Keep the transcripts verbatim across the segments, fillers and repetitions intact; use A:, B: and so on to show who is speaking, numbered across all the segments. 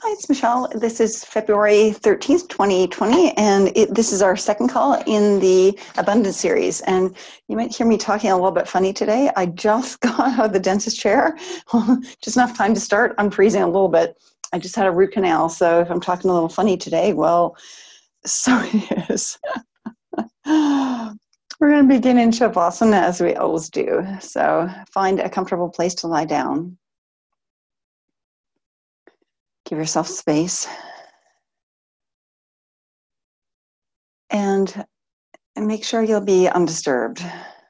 A: Hi, it's Michelle. This is February thirteenth, twenty twenty, and it, this is our second call in the Abundance series. And you might hear me talking a little bit funny today. I just got out of the dentist chair, just enough time to start. I'm freezing a little bit. I just had a root canal, so if I'm talking a little funny today, well, so it is. We're going to begin in Shavasana as we always do. So find a comfortable place to lie down. Give yourself space. And, and make sure you'll be undisturbed.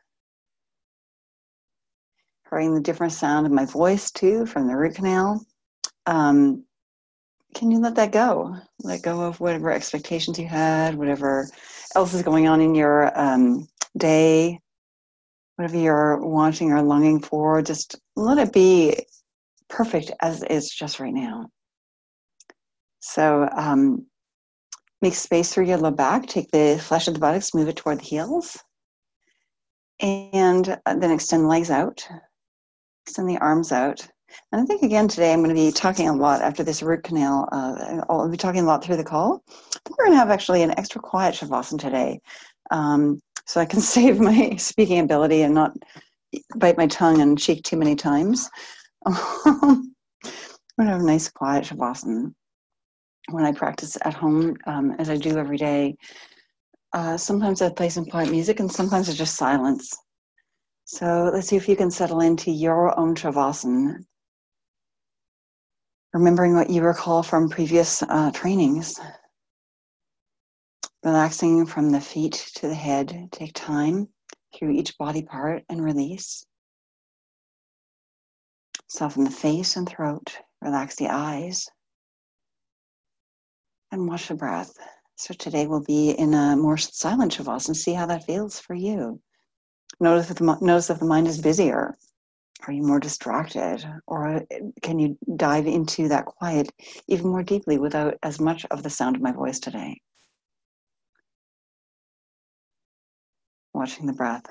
A: Hearing the different sound of my voice too from the root canal. Um, can you let that go? Let go of whatever expectations you had, whatever else is going on in your um, day, whatever you're wanting or longing for. Just let it be perfect as it's just right now. So um, make space through your low back. Take the flesh of the buttocks, move it toward the heels. And then extend the legs out. Extend the arms out. And I think, again, today I'm going to be talking a lot after this root canal. Uh, I'll be talking a lot through the call. I think we're going to have actually an extra quiet Shavasana today. Um, so I can save my speaking ability and not bite my tongue and cheek too many times. We're going to have a nice quiet Shavasana. When I practice at home, um, as I do every day, uh, sometimes I play some quiet music and sometimes it's just silence. So let's see if you can settle into your own Shavasana, remembering what you recall from previous uh, trainings. Relaxing from the feet to the head. Take time through each body part and release. Soften the face and throat. Relax the eyes. And watch the breath. So today we'll be in a more silent Shavasana. See how that feels for you. Notice if the, notice if the mind is busier. Are you more distracted? Or can you dive into that quiet even more deeply without as much of the sound of my voice today? Watching the breath.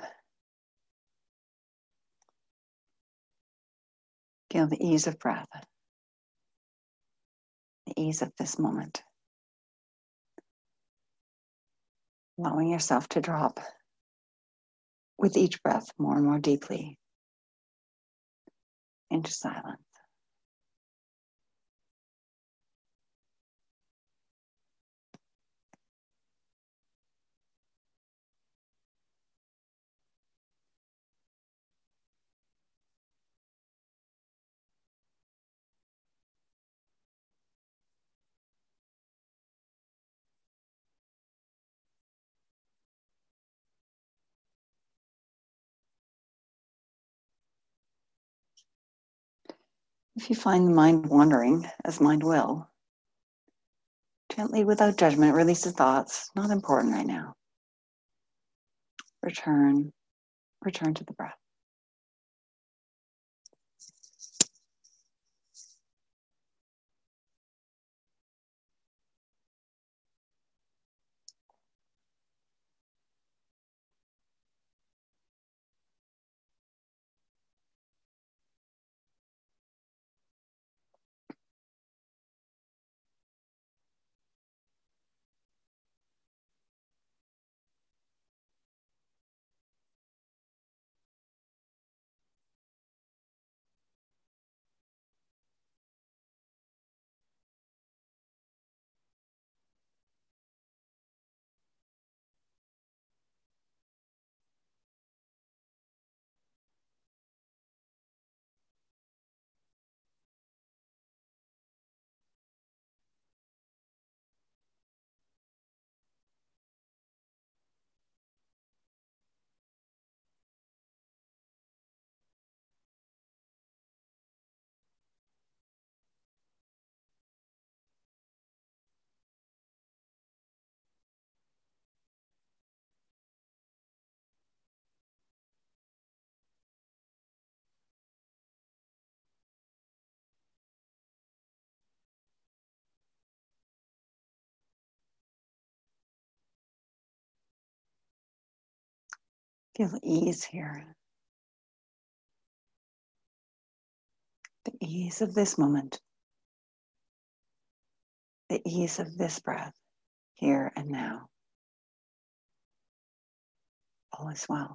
A: Feel the ease of breath. The ease of this moment. Allowing yourself to drop with each breath more and more deeply into silence. If you find the mind wandering, as mind will, gently, without judgment, release the thoughts. Not important right now. Return, return to the breath. Feel ease here. The ease of this moment. the ease of this breath here and now. All is well.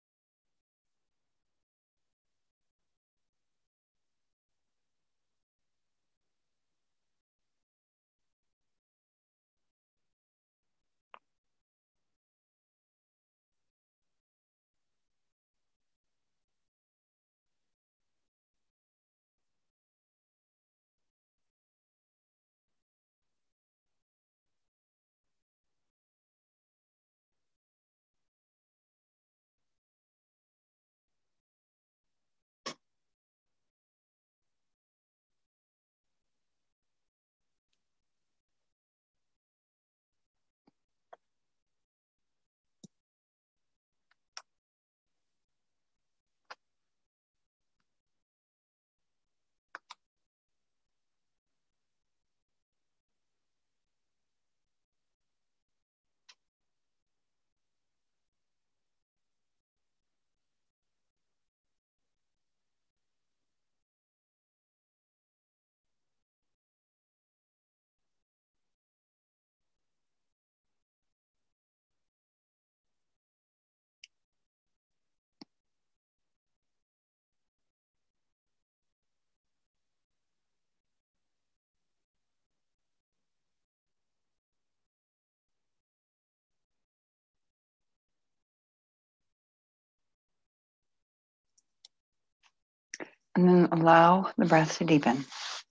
A: And then allow the breath to deepen.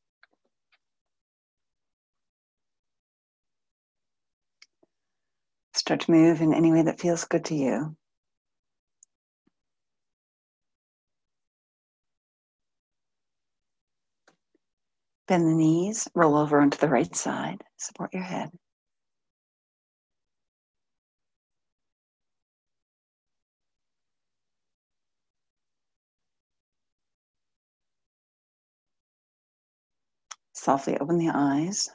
A: Start to move in any way that feels good to you. Bend the knees, roll over onto the right side, support your head. Softly open the eyes.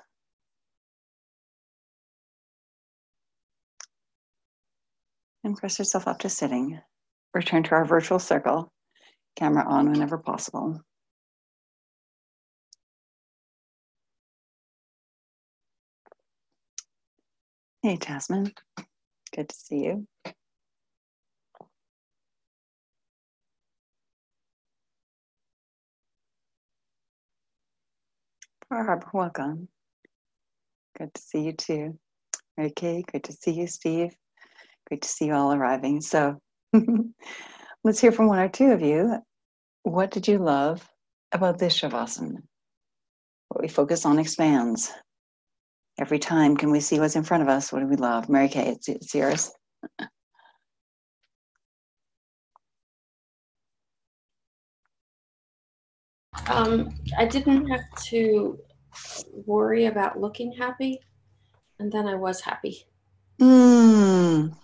A: And press yourself up to sitting. Return to our virtual circle. Camera on whenever possible. Hey, Tasman. Good to see you. Barb, welcome. Good to see you too. Okay, good to see you, Steve. Great to see you all arriving. So let's hear from one or two of you. What did you love about this Shavasana? What we focus on expands. Every time, can we see what's in front of us? What do we love? Mary Kay, it's, it's yours.
B: Um, I didn't have to worry about looking happy, and then I was happy.
A: Mm.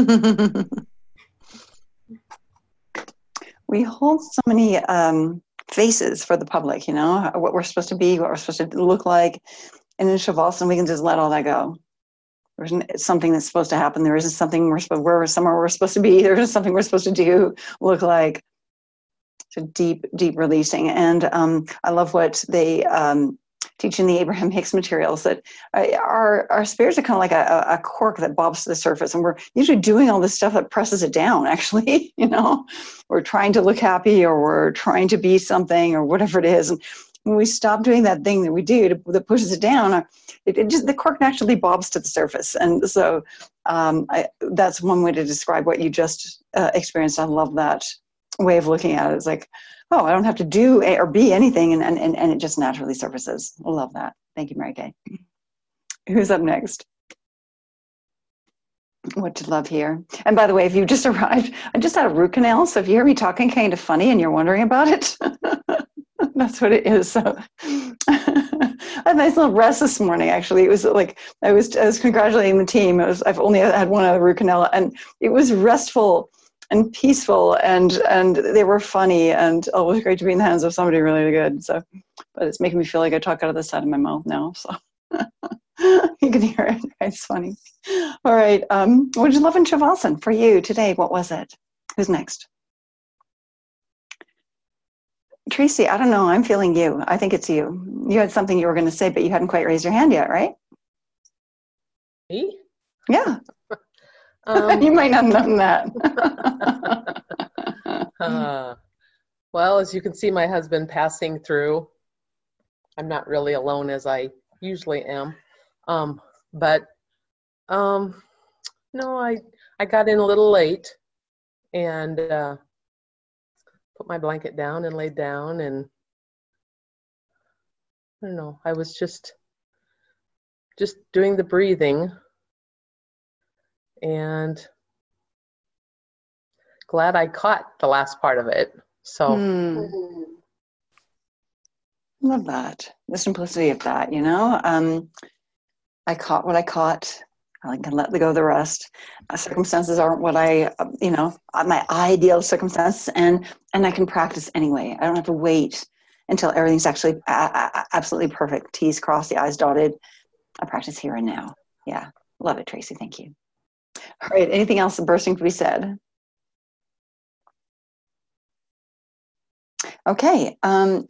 A: We hold so many um, faces for the public, you know, what we're supposed to be, what we're supposed to look like. And in Shavasana, we can just let all that go. There's something that's supposed to happen. There isn't something we're supposed, we're somewhere we're supposed to be. There isn't something we're supposed to do, look like. It's a deep, deep releasing. And um, I love what they um, teach in the Abraham Hicks materials, that uh, our, our spirits are kind of like a, a cork that bobs to the surface. And we're usually doing all this stuff that presses it down, actually. You know, we're trying to look happy, or we're trying to be something, or whatever it is. And when we stop doing that thing that we do to, that pushes it down, it, it just, the cork naturally bobs to the surface. And so um, I, that's one way to describe what you just uh, experienced. I love that way of looking at it. It's like, oh, I don't have to do a, or be anything, and, and, and it just naturally surfaces. I love that. Thank you, Mary Kay. Who's up next? What to love here. And by the way, if you just arrived, I just had a root canal, so if you hear me talking kind of funny and you're wondering about it, that's what it is. So I had a nice little rest this morning, actually. It was like, I was, I was congratulating the team. It was, I've only had one other root canal, and it was restful and peaceful, and and they were funny, and oh, it was great to be in the hands of somebody really good. So, but it's making me feel like I talk out of the side of my mouth now. So you can hear it. It's funny. All right. Um, what did you love in Shavasana for you today? What was it? Who's next? Tracy, I don't know. I'm feeling you. I think it's you. You had something you were going to say, but you hadn't quite raised your hand yet, right?
C: Me?
A: Yeah.
C: Um,
A: You might not have known that.
C: uh, well, as you can see, my husband passing through. I'm not really alone as I usually am. Um, but um, no, I, I got in a little late and uh, put my blanket down and laid down, and I don't know, I was just just doing the breathing, and glad I caught the last part of it. So
A: Hmm. Love that. The simplicity of that, you know? Um, I caught what I caught. I can let go of the rest. Uh, circumstances aren't what I, uh, you know, uh, my ideal circumstances, and and I can practice anyway. I don't have to wait until everything's actually a- a- absolutely perfect. T's crossed, the I's dotted. I practice here and now. Yeah, love it, Tracy. Thank you. All right, anything else bursting to be said? Okay, um,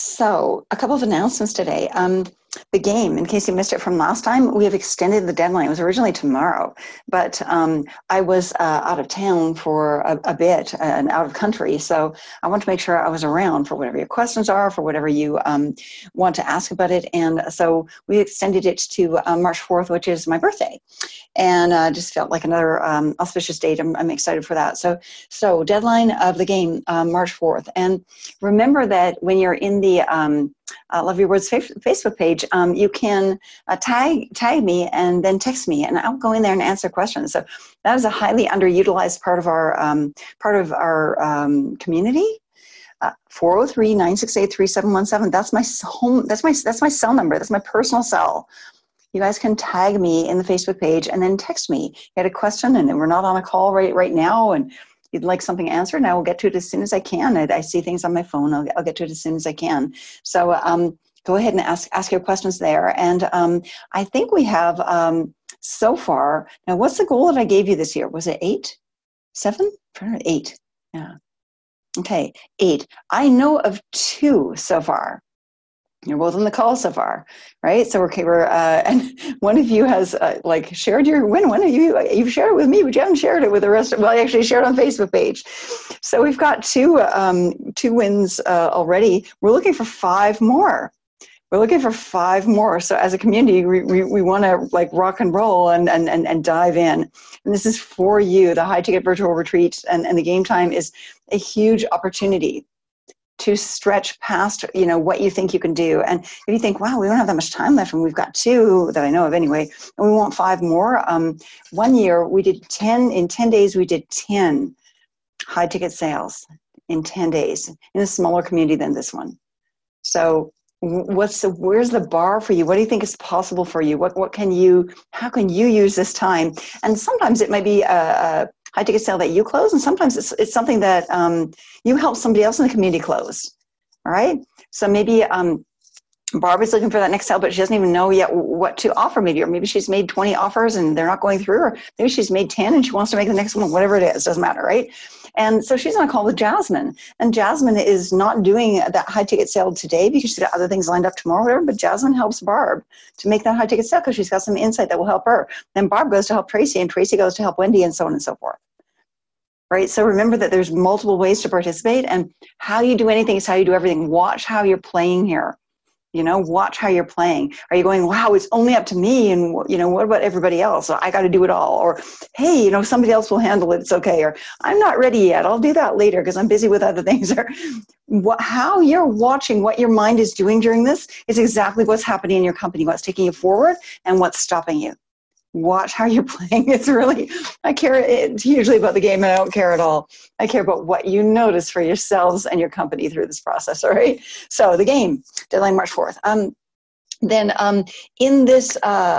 A: so a couple of announcements today. Um, the game, in case you missed it from last time, we have extended the deadline. It was originally tomorrow, but um, I was uh, out of town for a, a bit uh, and out of country, so I want to make sure I was around for whatever your questions are, for whatever you um, want to ask about it, and so we extended it to uh, March fourth, which is my birthday. And uh, just felt like another um, auspicious date. I'm, I'm excited for that. So, so deadline of the game, um, March fourth. And remember that when you're in the um, uh, Love Your Words Facebook page, um, you can uh, tag tag me and then text me, and I'll go in there and answer questions. So that is a highly underutilized part of our um, part of our um, community. Uh, four oh three, nine six eight, three seven one seven. That's my home. That's my that's my cell number. That's my personal cell. You guys can tag me in the Facebook page and then text me. You had a question and we're not on a call right right now and you'd like something answered, and I will get to it as soon as I can. I, I see things on my phone. I'll, I'll get to it as soon as I can. So um, go ahead and ask ask your questions there. And um, I think we have um, so far. Now, what's the goal that I gave you this year? Was it eight? Seven? Eight. Yeah. Okay, eight. I know of two so far. You're both on the call so far, right? So we're, okay, we're uh, and one of you has uh, like shared your win. One of you, you've shared it with me, but you haven't shared it with the rest of, well, I actually shared it on Facebook page. So we've got two, um, two wins uh, already. We're looking for five more. We're looking for five more. So as a community, we, we, we want to like rock and roll and, and, and, and dive in. And this is for you. The high ticket virtual retreat and, and the game time is a huge opportunity to stretch past, you know, what you think you can do. And if you think, wow, we don't have that much time left and we've got two that I know of anyway, and we want five more. Um, one year we did ten, in ten days we did ten high ticket sales in ten days in a smaller community than this one. So what's the, where's the bar for you? What do you think is possible for you? What, what can you, how can you use this time? And sometimes it might be a, a high ticket sale that you close, and sometimes it's, it's something that um, you help somebody else in the community close. All right. So maybe um, Barbara's looking for that next sale, but she doesn't even know yet what to offer maybe, or maybe she's made twenty offers and they're not going through, or maybe she's made ten and she wants to make the next one, whatever it is, doesn't matter, right? And so she's on a call with Jasmine, and Jasmine is not doing that high ticket sale today because she's got other things lined up tomorrow, or whatever, but Jasmine helps Barb to make that high ticket sale because she's got some insight that will help her. Then Barb goes to help Tracy, and Tracy goes to help Wendy, and so on and so forth. Right? So remember that there's multiple ways to participate, and how you do anything is how you do everything. Watch how you're playing here. You know, watch how you're playing. Are you going, wow, it's only up to me, and, you know, what about everybody else? So I got to do it all. Or, hey, you know, somebody else will handle it. It's okay. Or, I'm not ready yet. I'll do that later because I'm busy with other things. Or what, how you're watching what your mind is doing during this is exactly what's happening in your company, what's taking you forward and what's stopping you. Watch how you're playing. It's really, I care, it's hugely about the game, and I don't care at all. I care about what you notice for yourselves and your company through this process, all right? So the game, deadline March fourth. Um, then um, in this uh,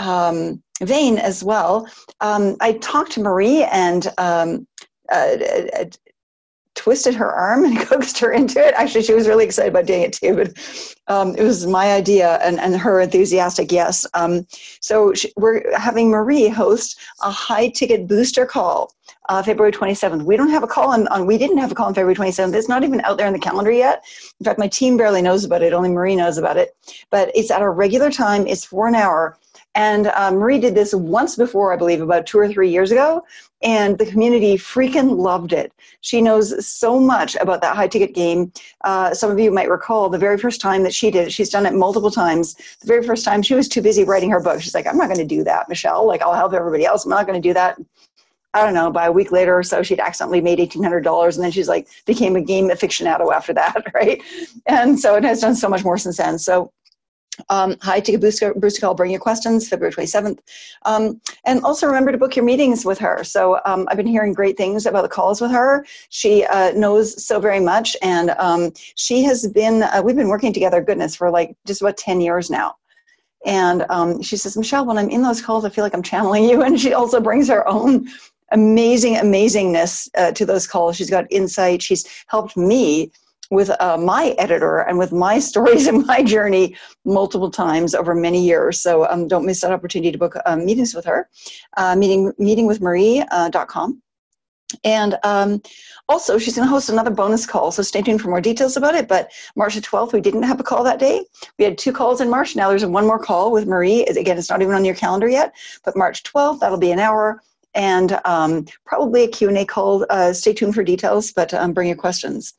A: um, vein as well, um, I talked to Marie and um, uh, twisted her arm and coaxed her into it. Actually, she was really excited about doing it too, but um, it was my idea and, and her enthusiastic yes. Um, so she, we're having Marie host a high ticket booster call uh, February twenty-seventh. We don't have a call on, on, we didn't have a call on February twenty-seventh. It's not even out there in the calendar yet. In fact, my team barely knows about it. Only Marie knows about it. But it's at a regular time. It's for an hour. And uh, Marie did this once before, I believe, about two or three years ago, and the community freaking loved it. She knows so much about that high-ticket game. Uh, some of you might recall the very first time that she did it. She's done it multiple times. The very first time, she was too busy writing her book. She's like, I'm not going to do that, Michelle. Like, I'll help everybody else. I'm not going to do that. I don't know, by a week later or so, she'd accidentally made eighteen hundred dollars, and then she's like, became a game aficionado after that, right? And so it has done so much more since then. So Um, hi, take a booster, booster call, bring your questions, February twenty-seventh. Um, and also remember to book your meetings with her. So um, I've been hearing great things about the calls with her. She uh, knows so very much. And um, she has been, uh, we've been working together, goodness, for like just about ten years now. And um, she says, Michelle, when I'm in those calls, I feel like I'm channeling you. And she also brings her own amazing amazingness uh, to those calls. She's got insight. She's helped me with uh, my editor and with my stories and my journey multiple times over many years. So um, don't miss that opportunity to book um, meetings with her. Uh, meeting meeting with Marie dot com. And um, also, she's going to host another bonus call, so stay tuned for more details about it. But March the twelfth, we didn't have a call that day. We had two calls in March. Now there's one more call with Marie. Again, it's not even on your calendar yet, but March twelfth, that'll be an hour. And um, probably a Q and A call. Uh, stay tuned for details, but um, bring your questions.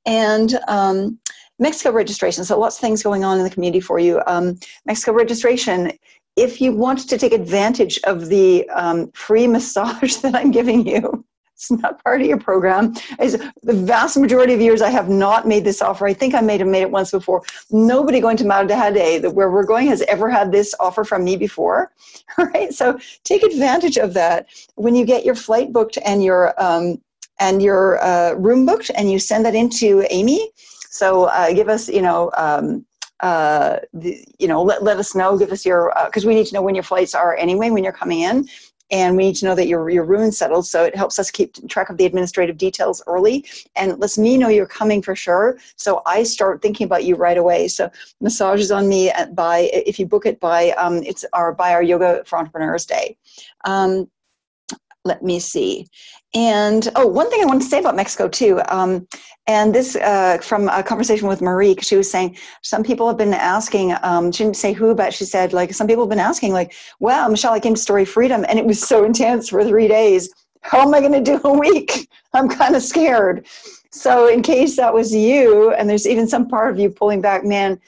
A: And um, Mexico registration. So lots of things going on in the community for you. Um, Mexico registration. If you want to take advantage of the um, free massage that I'm giving you, it's not part of your program. As the vast majority of years, I have not made this offer. I think I may have made it once before. Nobody going to Maridahade, where we're going, has ever had this offer from me before. Right? So take advantage of that. When you get your flight booked and your um, and your uh, room booked, and you send that into Amy. So uh, give us, you know, um, uh, the, you know, let let us know. Give us your because uh, we need to know when your flights are anyway when you're coming in. And we need to know that your, your room is settled, so it helps us keep track of the administrative details early and lets me know you're coming for sure, so I start thinking about you right away. So massage is on me at, by, if you book it by, um, it's our, by our Yoga for Entrepreneurs Day. Um, let me see. And, oh, one thing I want to say about Mexico, too, um, and this uh, from a conversation with Marie, because she was saying some people have been asking, um, she didn't say who, but she said, like, some people have been asking, like, wow, Michelle, I came to Story Freedom, and it was so intense for three days. How am I going to do a week? I'm kind of scared. So in case that was you, and there's even some part of you pulling back, man,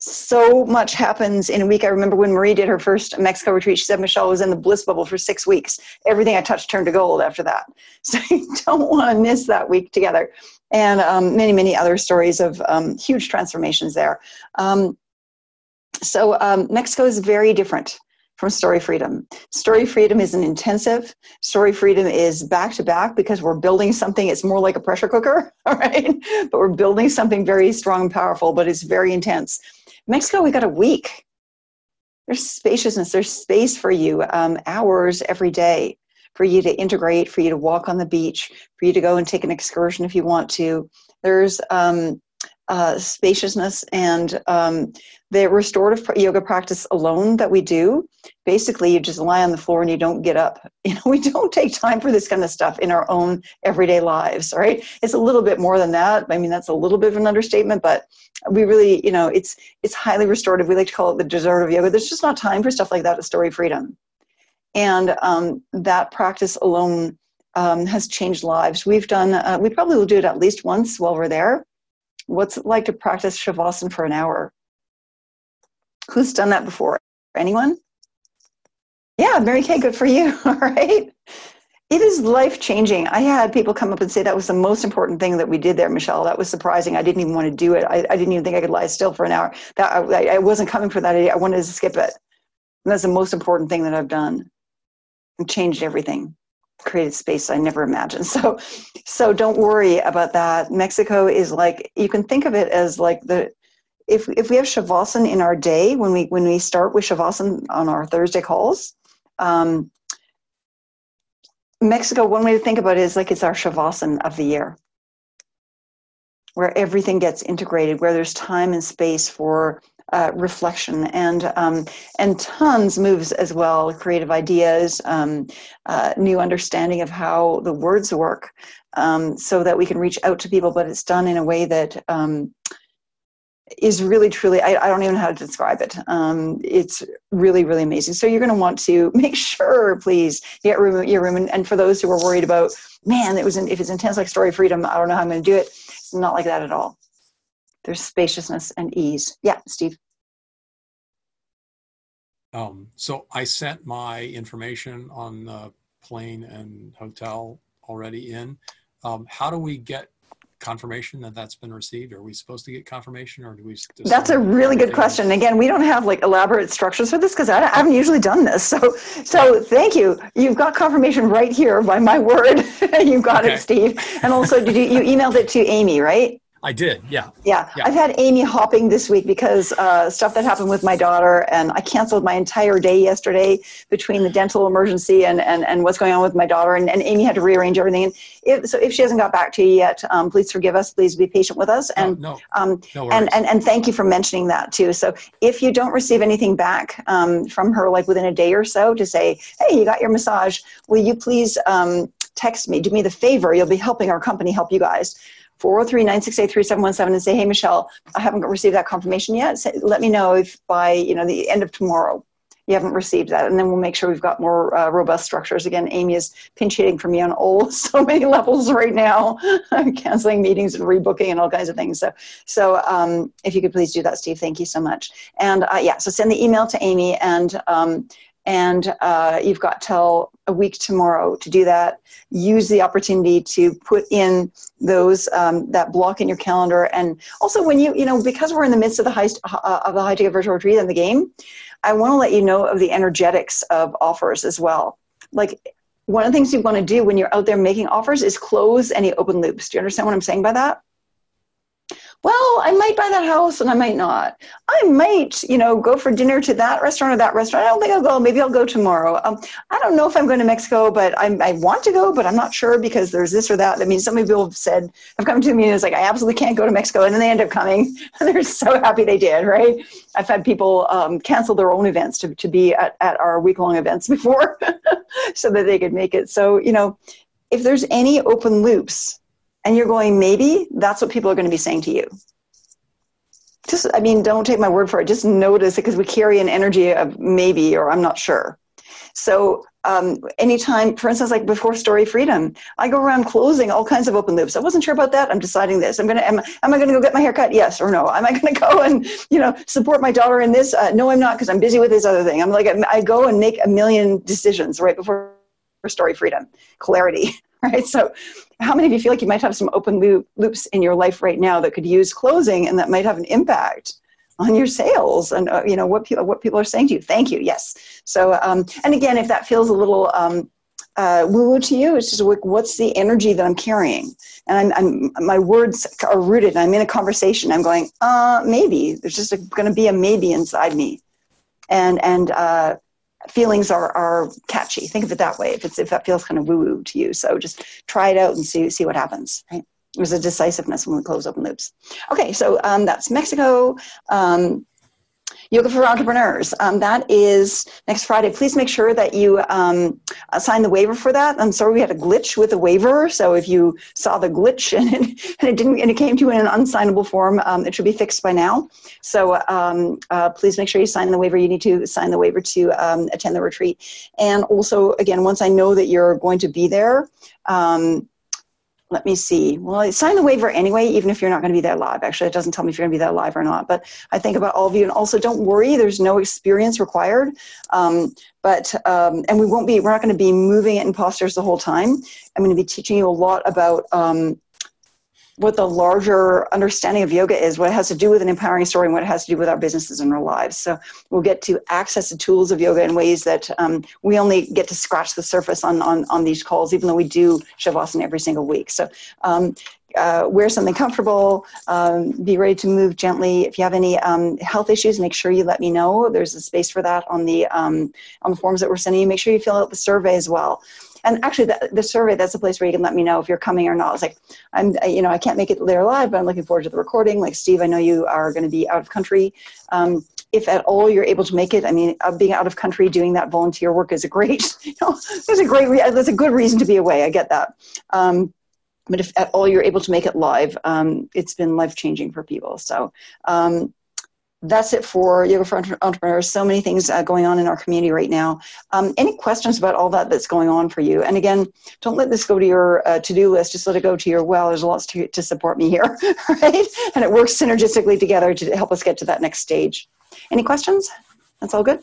A: so much happens in a week. I remember when Marie did her first Mexico retreat, she said Michelle was in the bliss bubble for six weeks. Everything I touched turned to gold after that. So you don't want to miss that week together. And um, many, many other stories of um, huge transformations there. Um, so um, Mexico is very different from Story Freedom. Story Freedom is an intensive. Story Freedom is back to back because we're building something. It's more like a pressure cooker, all right? But we're building something very strong and powerful, but it's very intense. Mexico, we got a week. There's spaciousness. There's space for you, um, hours every day for you to integrate, for you to walk on the beach, for you to go and take an excursion if you want to. There's um, uh, spaciousness and um, the restorative yoga practice alone that we do. Basically, you just lie on the floor and you don't get up. You know, we don't take time for this kind of stuff in our own everyday lives, right? It's a little bit more than that. I mean, that's a little bit of an understatement, but we really, you know, it's it's highly restorative. We like to call it the dessert of yoga. There's just not time for stuff like that at Story Freedom. And um, that practice alone um, has changed lives. We've done, uh, we probably will do it at least once while we're there. What's it like to practice Shavasana for an hour? Who's done that before? Anyone? Yeah, Mary Kay, good for you, all right? It is life-changing. I had people come up and say that was the most important thing that we did there, Michelle. That was surprising. I didn't even want to do it. I, I didn't even think I could lie still for an hour. That I, I wasn't coming for that. I wanted to skip it. And that's the most important thing that I've done. And changed everything. Created space I never imagined. So, so don't worry about that. Mexico is like, you can think of it as like the, if if we have Shavasana in our day, when we when we start with Shavasana on our Thursday calls, um, Mexico, one way to think about it is like it's our Shavasana of the year. where everything gets integrated, where there's time and space for uh, reflection and um, and tons moves as well, creative ideas, um, uh, new understanding of how the words work, um, so that we can reach out to people, but it's done in a way that um, is really, truly, I, I don't even know how to describe it. Um, it's really, really amazing. So you're going to want to make sure, please, you get room, your room. And, and for those who are worried about, man, it was in, if it's intense like Story Freedom, I don't know how I'm going to do it. It's not like that at all. There's spaciousness and ease. Yeah, Steve.
D: Um, so I sent my information on the plane and hotel already in. Um, how do we get confirmation that that's been received? Are we supposed to get confirmation, or do we?
A: That's a really good question. Again, we don't have like elaborate structures for this because I, I haven't usually done this. So, so thank you. You've got confirmation right here by my word. You've got okay. it, Steve. And also, did you, you emailed it to Amy, right?
D: I did, yeah.
A: yeah. Yeah, I've had Amy hopping this week because uh, stuff that happened with my daughter, and I canceled my entire day yesterday between the dental emergency and, and, and what's going on with my daughter, and, and Amy had to rearrange everything. And if, so if she hasn't got back to you yet, um, please forgive us, please be patient with us. And,
D: no, no,
A: um,
D: no
A: and, and, and thank you for mentioning that too. So if you don't receive anything back um, from her, like within a day or so, to say, hey, you got your massage, will you please um, text me, do me the favor, you'll be helping our company help you guys. four oh three, nine six eight, three seven one seven and say, hey, Michelle, I haven't received that confirmation yet. Say, let me know if by you know the end of tomorrow you haven't received that. And then we'll make sure we've got more uh, robust structures. Again, Amy is pinch hitting for me on all so many levels right now. I'm canceling meetings and rebooking and all kinds of things. So, so um, if you could please do that, Steve, thank you so much. And uh, yeah, so send the email to Amy, and um, and uh, you've got till a week tomorrow to do that. Use the opportunity to put in those um, that block in your calendar. And also, when you you know because we're in the midst of the high uh, of the high ticket virtual retreat and the game, I want to let you know of the energetics of offers as well. Like, one of the things you want to do when you're out there making offers is close any open loops. Do you understand what I'm saying by that? Well, I might buy that house and I might not. I might, you know, go for dinner to that restaurant or that restaurant. I don't think I'll go. Maybe I'll go tomorrow. Um, I don't know if I'm going to Mexico, but I, I want to go, but I'm not sure because there's this or that. I mean, some people have said, have come to me and it's like, I absolutely can't go to Mexico. And then they end up coming. And they're so happy they did, right? I've had people um, cancel their own events to, to be at, at our week-long events before so that they could make it. So, you know, if there's any open loops, and you're going, maybe, that's what people are going to be saying to you. Just, I mean, don't take my word for it. Just notice it, because we carry an energy of maybe, or I'm not sure. So um, anytime, for instance, like before Story Freedom, I go around closing all kinds of open loops. I wasn't sure about that. I'm deciding this. I'm going to, am, am I going to go get my hair cut? Yes or no? Am I going to go and, you know, support my daughter in this? Uh, no, I'm not, because I'm busy with this other thing. I'm like, I go and make a million decisions right before Story Freedom. Clarity. Right. So how many of you feel like you might have some open loop, loops in your life right now that could use closing, and that might have an impact on your sales and, uh, you know, what people, what people are saying to you? Thank you. Yes. So, um, and again, if that feels a little um, uh, woo-woo to you, it's just like, what's the energy that I'm carrying? And I'm, I'm, my words are rooted, and I'm in a conversation. I'm going, uh, maybe. There's just going to be a maybe inside me. And, and, uh, feelings are, are catchy. Think of it that way, if it's if that feels kind of woo-woo to you. So just try it out and see see what happens. Right? There's a decisiveness when we close open loops. Okay, so um, that's Mexico. Um, Yoga for Entrepreneurs. Um, that is next Friday. Please make sure that you um, sign the waiver for that. I'm sorry we had a glitch with the waiver. So if you saw the glitch and it, and it didn't, and it came to you in an unsignable form, um, it should be fixed by now. So um, uh, please make sure you sign the waiver. You need to sign the waiver to um, attend the retreat. And also, again, once I know that you're going to be there, um, let me see. Well, I sign the waiver anyway, even if you're not going to be there live. Actually, it doesn't tell me if you're going to be there live or not. But I think about all of you. And also, don't worry. There's no experience required. Um, but um, and we won't be. We're not going to be moving it in postures the whole time. I'm going to be teaching you a lot about um, what the larger understanding of yoga is, what it has to do with an empowering story, and what it has to do with our businesses and our lives. So we'll get to access the tools of yoga in ways that um, we only get to scratch the surface on, on, on these calls, even though we do Shavasana every single week. So um, uh, wear something comfortable, um, be ready to move gently. If you have any um, health issues, make sure you let me know. There's a space for that on the, um, on the forms that we're sending you. Make sure you fill out the survey as well. and actually the, the survey, that's a place where you can let me know if you're coming or not. It's like, I'm, you know, I can't make it there live, but I'm looking forward to the recording. Like Steve, I know you are going to be out of country. Um, if at all you're able to make it, I mean, uh, being out of country, doing that volunteer work is a great, you know, there's a great, re- there's a good reason to be away. I get that. Um, but if at all you're able to make it live, um, it's been life-changing for people. So um, that's it for Yoga for Entrepreneurs. So many things uh, going on in our community right now. Um, any questions about all that that's going on for you? And again, don't let this go to your uh, to-do list. Just let it go to your, well, there's lots to, to support me here, right? And it works synergistically together to help us get to that next stage. Any questions? That's all good?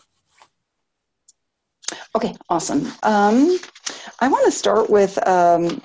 A: Okay, awesome. Um, I want to start with, um,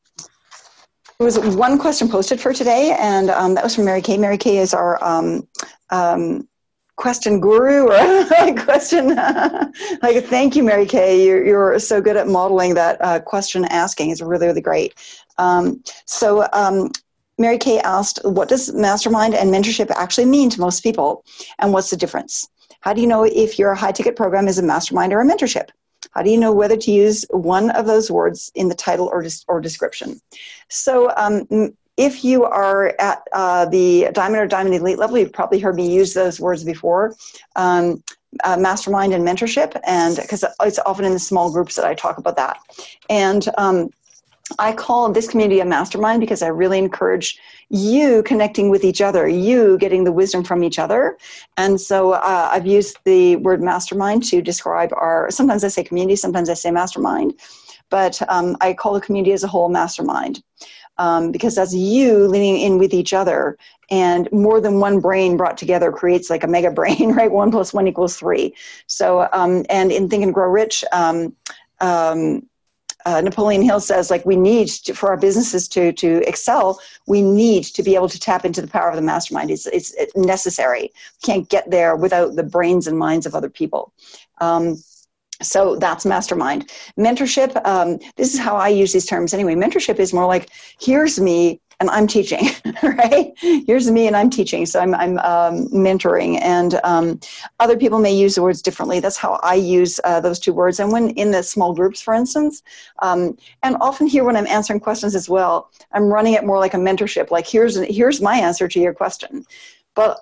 A: there was one question posted for today, and um, that was from Mary Kay. Mary Kay is our um, um, question guru, or question, like, thank you, Mary Kay. You're, you're so good at modeling that uh, question asking. It's really, really great. Um, so um, Mary Kay asked, what does mastermind and mentorship actually mean to most people, and what's the difference? How do you know if your high-ticket program is a mastermind or a mentorship? How do you know whether to use one of those words in the title or, des- or description? So um, if you are at uh, the Diamond or Diamond Elite level, you've probably heard me use those words before, um, uh, mastermind and mentorship, and because it's often in the small groups that I talk about that. And um, I call this community a mastermind because I really encourage you connecting with each other, you getting the wisdom from each other. And so uh, I've used the word mastermind to describe our, sometimes I say community, sometimes I say mastermind, but um, I call the community as a whole mastermind um, because that's you leaning in with each other, and more than one brain brought together creates like a mega brain, right? One plus one equals three. So, um, and in Think and Grow Rich, um, um, Uh, Napoleon Hill says, like, we need to, for our businesses to to excel, we need to be able to tap into the power of the mastermind. It's, it's, it's necessary. We can't get there without the brains and minds of other people. Um, so that's mastermind. Mentorship, um, this is how I use these terms anyway. Mentorship is more like, here's me and I'm teaching, right? Here's me and I'm teaching. So I'm, I'm um, mentoring, and um, other people may use the words differently. That's how I use uh, those two words. And when in the small groups, for instance, um, and often here when I'm answering questions as well, I'm running it more like a mentorship, like here's, here's my answer to your question. But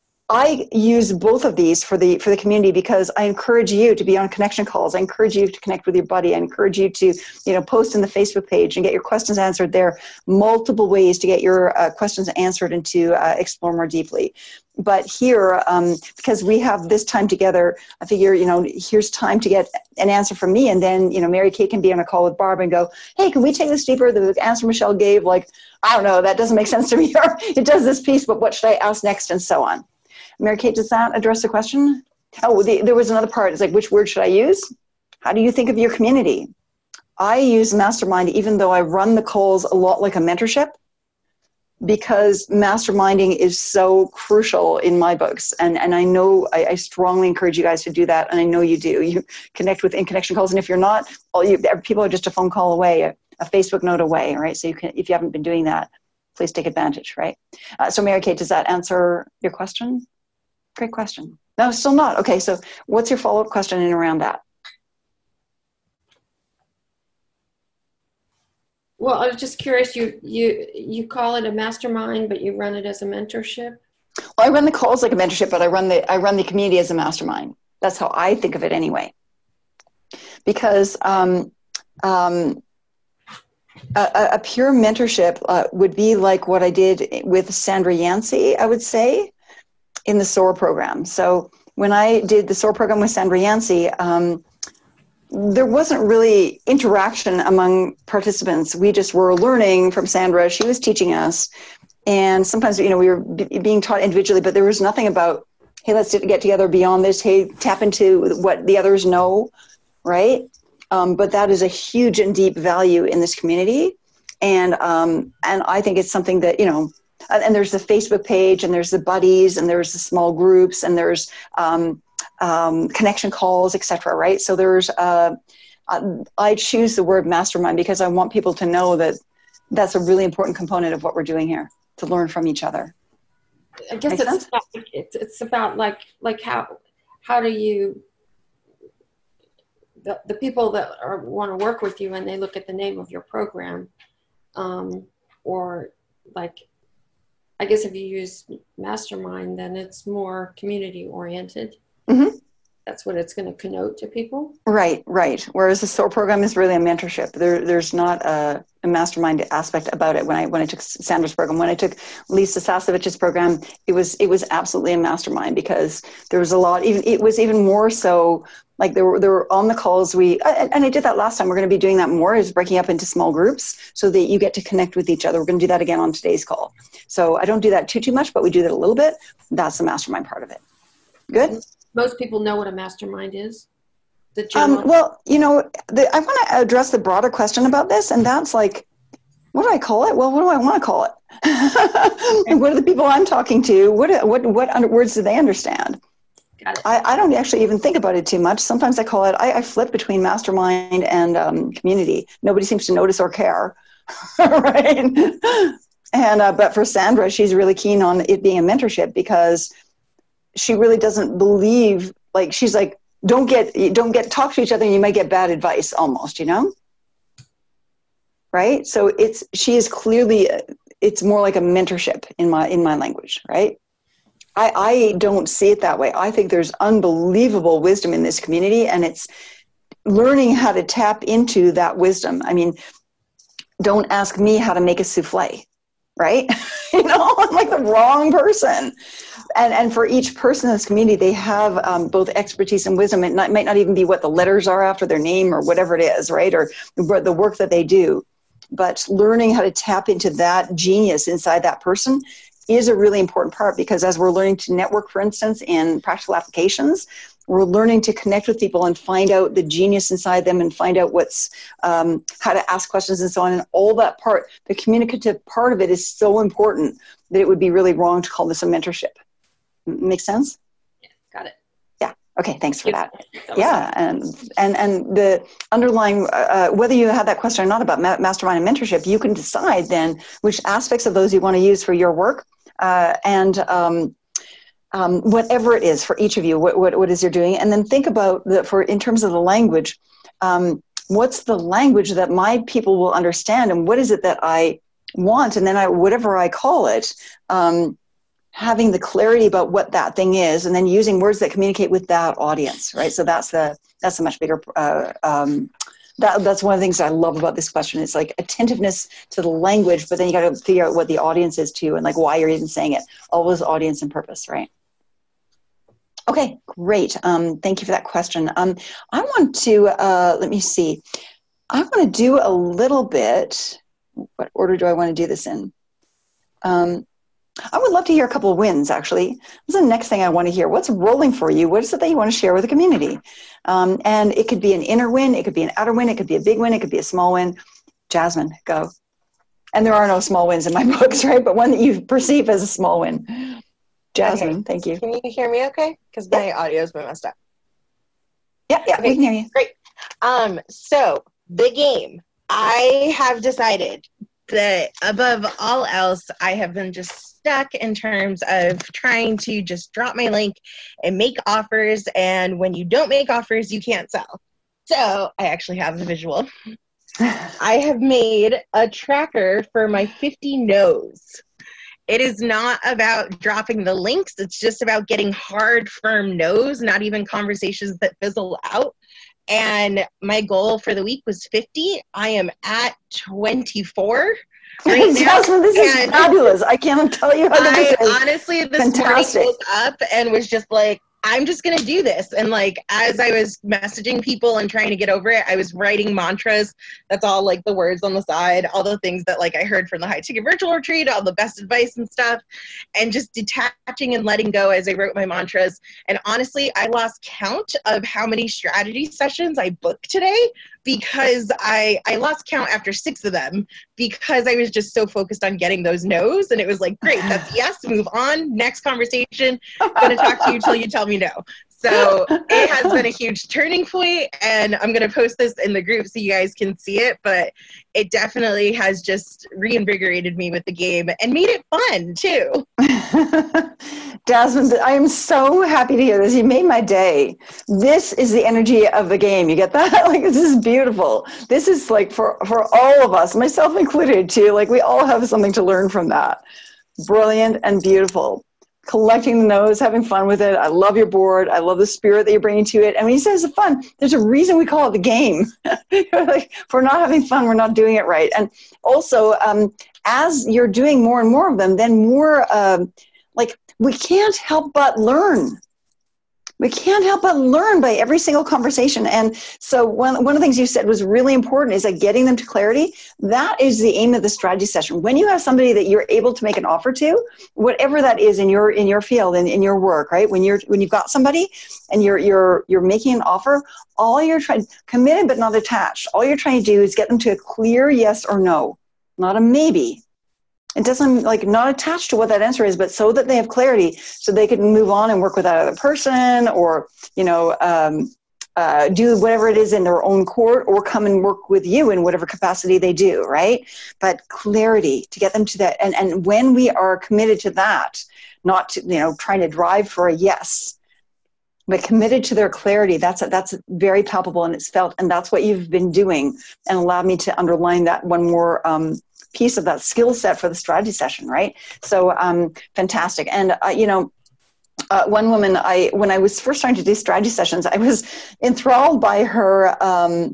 A: I use both of these for the for the community because I encourage you to be on connection calls. I encourage you to connect with your buddy. I encourage you to, you know, post in the Facebook page and get your questions answered there. Multiple ways to get your uh, questions answered and to uh, explore more deeply. But here, um, because we have this time together, I figure, you know, here's time to get an answer from me, and then, you know, Mary Kay can be on a call with Barb and go, hey, can we take this deeper? The answer Michelle gave, like, I don't know, that doesn't make sense to me, or it does this piece, but what should I ask next, and so on. Mary Kay, does that address the question? Oh, the, there was another part. It's like, which word should I use? How do you think of your community? I use mastermind, even though I run the calls a lot like a mentorship, because masterminding is so crucial in my books. And, and I know, I, I strongly encourage you guys to do that. And I know you do. You connect with in connection calls. And if you're not, all you, people are just a phone call away, a, a Facebook note away, right? So you can, if you haven't been doing that, please take advantage, right? Uh, so Mary Kay, does that answer your question? Great question. No, still not. Okay, so what's your follow-up question in around that?
B: Well, I was just curious, you you you call it a mastermind, but you run it as a mentorship?
A: Well, I run the calls like a mentorship, but I run the I run the community as a mastermind. That's how I think of it anyway. Because um, um, a, a pure mentorship uh, would be like what I did with Sandra Yancey, I would say, in the SOAR program. So when I did the SOAR program with Sandra Yancey, um, there wasn't really interaction among participants. We just were learning from Sandra. She was teaching us. And sometimes, you know, we were b- being taught individually, but there was nothing about, hey, let's get together beyond this. Hey, tap into what the others know, right? Um, but that is a huge and deep value in this community. And um, and I think it's something that, you know, and there's the Facebook page, and there's the buddies, and there's the small groups, and there's um, um, connection calls, et cetera, right? So there's, uh, I choose the word mastermind because I want people to know that that's a really important component of what we're doing here, to learn from each other.
B: I guess
A: Make
B: it's
A: sense?
B: about, it's, it's about like, like how, how do you, the, the people that are, want to work with you and they look at the name of your program, um, or like, I guess if you use mastermind, then it's more community oriented.
A: Mm-hmm.
B: That's what it's going to connote to people.
A: Right, right. Whereas the SOAR program is really a mentorship. There, there's not a, a mastermind aspect about it. When I when I took Sandra's program, when I took Lisa Sasovich's program, it was it was absolutely a mastermind, because there was a lot. Even it was even more so. Like there were there were on the calls we and, and I did that last time. We're going to be doing that more, is breaking up into small groups so that you get to connect with each other. We're going to do that again on today's call. So I don't do that too too much, but we do that a little bit. That's the mastermind part of it. Good.
B: Most people know what a mastermind is. The
A: Um, well, you know, the, I want to address the broader question about this, and that's like, what do I call it? Well, what do I want to call it? What are the people I'm talking to? What what what under, words do they understand?
B: Got it.
A: I, I don't actually even think about it too much. Sometimes I call it, I, I flip between mastermind and um, community. Nobody seems to notice or care, right? And uh, but for Sandra, she's really keen on it being a mentorship, because she really doesn't believe, like, she's like, don't get, don't get, talk to each other and you might get bad advice almost, you know? Right? So it's, she is clearly, it's more like a mentorship in my, in my language, right? I, I don't see it that way. I think there's unbelievable wisdom in this community, and it's learning how to tap into that wisdom. I mean, don't ask me how to make a souffle, right? You know, I'm like the wrong person. And and for each person in this community, they have um, both expertise and wisdom. It not, might not even be what the letters are after their name or whatever it is, right? Or the work that they do. But learning how to tap into that genius inside that person is a really important part, because as we're learning to network, for instance, in practical applications, we're learning to connect with people and find out the genius inside them and find out what's, um, how to ask questions and so on. And all that part, the communicative part of it, is so important that it would be really wrong to call this a mentorship. Make sense?
B: Yeah, got it.
A: Yeah. Okay. Thanks for that.
B: that
A: yeah. And, and, and the underlying, uh, whether you had that question or not about ma- mastermind and mentorship, you can decide then which aspects of those you want to use for your work. Uh, and, um, um, whatever it is for each of you, what, what, what is you're doing. And then think about the, for, in terms of the language, um, what's the language that my people will understand, and what is it that I want? And then I, whatever I call it, um, having the clarity about what that thing is, and then using words that communicate with that audience, right? So that's the, that's a much bigger, uh, um, that, that's one of the things I love about this question. It's like attentiveness to the language, but then you got to figure out what the audience is too, and like why you're even saying it. Always audience and purpose, right? Okay, great. Um, thank you for that question. Um, I want to, uh, let me see. I want to do a little bit, what order do I want to do this in? Um, I would love to hear a couple of wins, actually. This is the next thing I want to hear. What's rolling for you? What is it that you want to share with the community? Um, and it could be an inner win. It could be an outer win. It could be a big win. It could be a small win. Jasmine, go. And there are no small wins in my books, right? But one that you perceive as a small win. Jasmine,
E: okay.
A: Thank you.
E: Can you hear me okay? Because my
A: yeah.
E: audio's been messed up.
A: Yeah, yeah,
E: okay.
A: We can hear you.
E: Great. Um, so, the game. I have decided that above all else, I have been just stuck in terms of trying to just drop my link and make offers, and when you don't make offers, you can't sell. So, I actually have a visual. I have made a tracker for my fifty no's. It is not about dropping the links. It's just about getting hard, firm no's, not even conversations that fizzle out. And my goal for the week was fifty. I am at twenty-four right now.
A: Jasmine, this is
E: and
A: fabulous. I can't tell you how good
E: I
A: this is.
E: honestly this
A: Fantastic.
E: morning woke up and was just like, I'm just going to do this. And like, as I was messaging people and trying to get over it, I was writing mantras. That's all like the words on the side, all the things that like I heard from the high ticket virtual retreat, all the best advice and stuff, and just detaching and letting go as I wrote my mantras. And honestly, I lost count of how many strategy sessions I booked today, because I, I lost count after six of them because I was just so focused on getting those no's. And it was like, great, that's yes, move on, next conversation. I'm going to talk to you till you tell me no. So it has been a huge turning point, and I'm going to post this in the group so you guys can see it, but it definitely has just reinvigorated me with the game and made it fun too.
A: Jasmine, I am so happy to hear this. You made my day. This is the energy of the game. You get that? Like, this is beautiful. This is like for, for all of us, myself included too. Like, we all have something to learn from that. Brilliant and beautiful. Collecting the notes, having fun with it. I love your board. I love the spirit that you're bringing to it. And when you say it's fun, there's a reason we call it the game. Like, if we're not having fun, we're not doing it right. And also, um, as you're doing more and more of them, then more, um, like, we can't help but learn. We can't help but learn by every single conversation. And so one, one of the things you said was really important is like getting them to clarity. That is the aim of the strategy session. When you have somebody that you're able to make an offer to, whatever that is in your in your field and in, in your work, right? When you're when you've got somebody and you're you're you're making an offer, all you're trying, committed but not attached, all you're trying to do is get them to a clear yes or no, not a maybe. It doesn't, like, not attached to what that answer is, but so that they have clarity, so they can move on and work with that other person, or, you know, um, uh, do whatever it is in their own court, or come and work with you in whatever capacity they do, right? But clarity to get them to that. And, and when we are committed to that, not to, you know, trying to drive for a yes, but committed to their clarity, that's, that's very palpable and it's felt. And that's what you've been doing, and allowed me to underline that one more um, piece of that skill set for the strategy session, right? So um, fantastic. And, uh, you know, uh, one woman, I when I was first starting to do strategy sessions, I was enthralled by her um,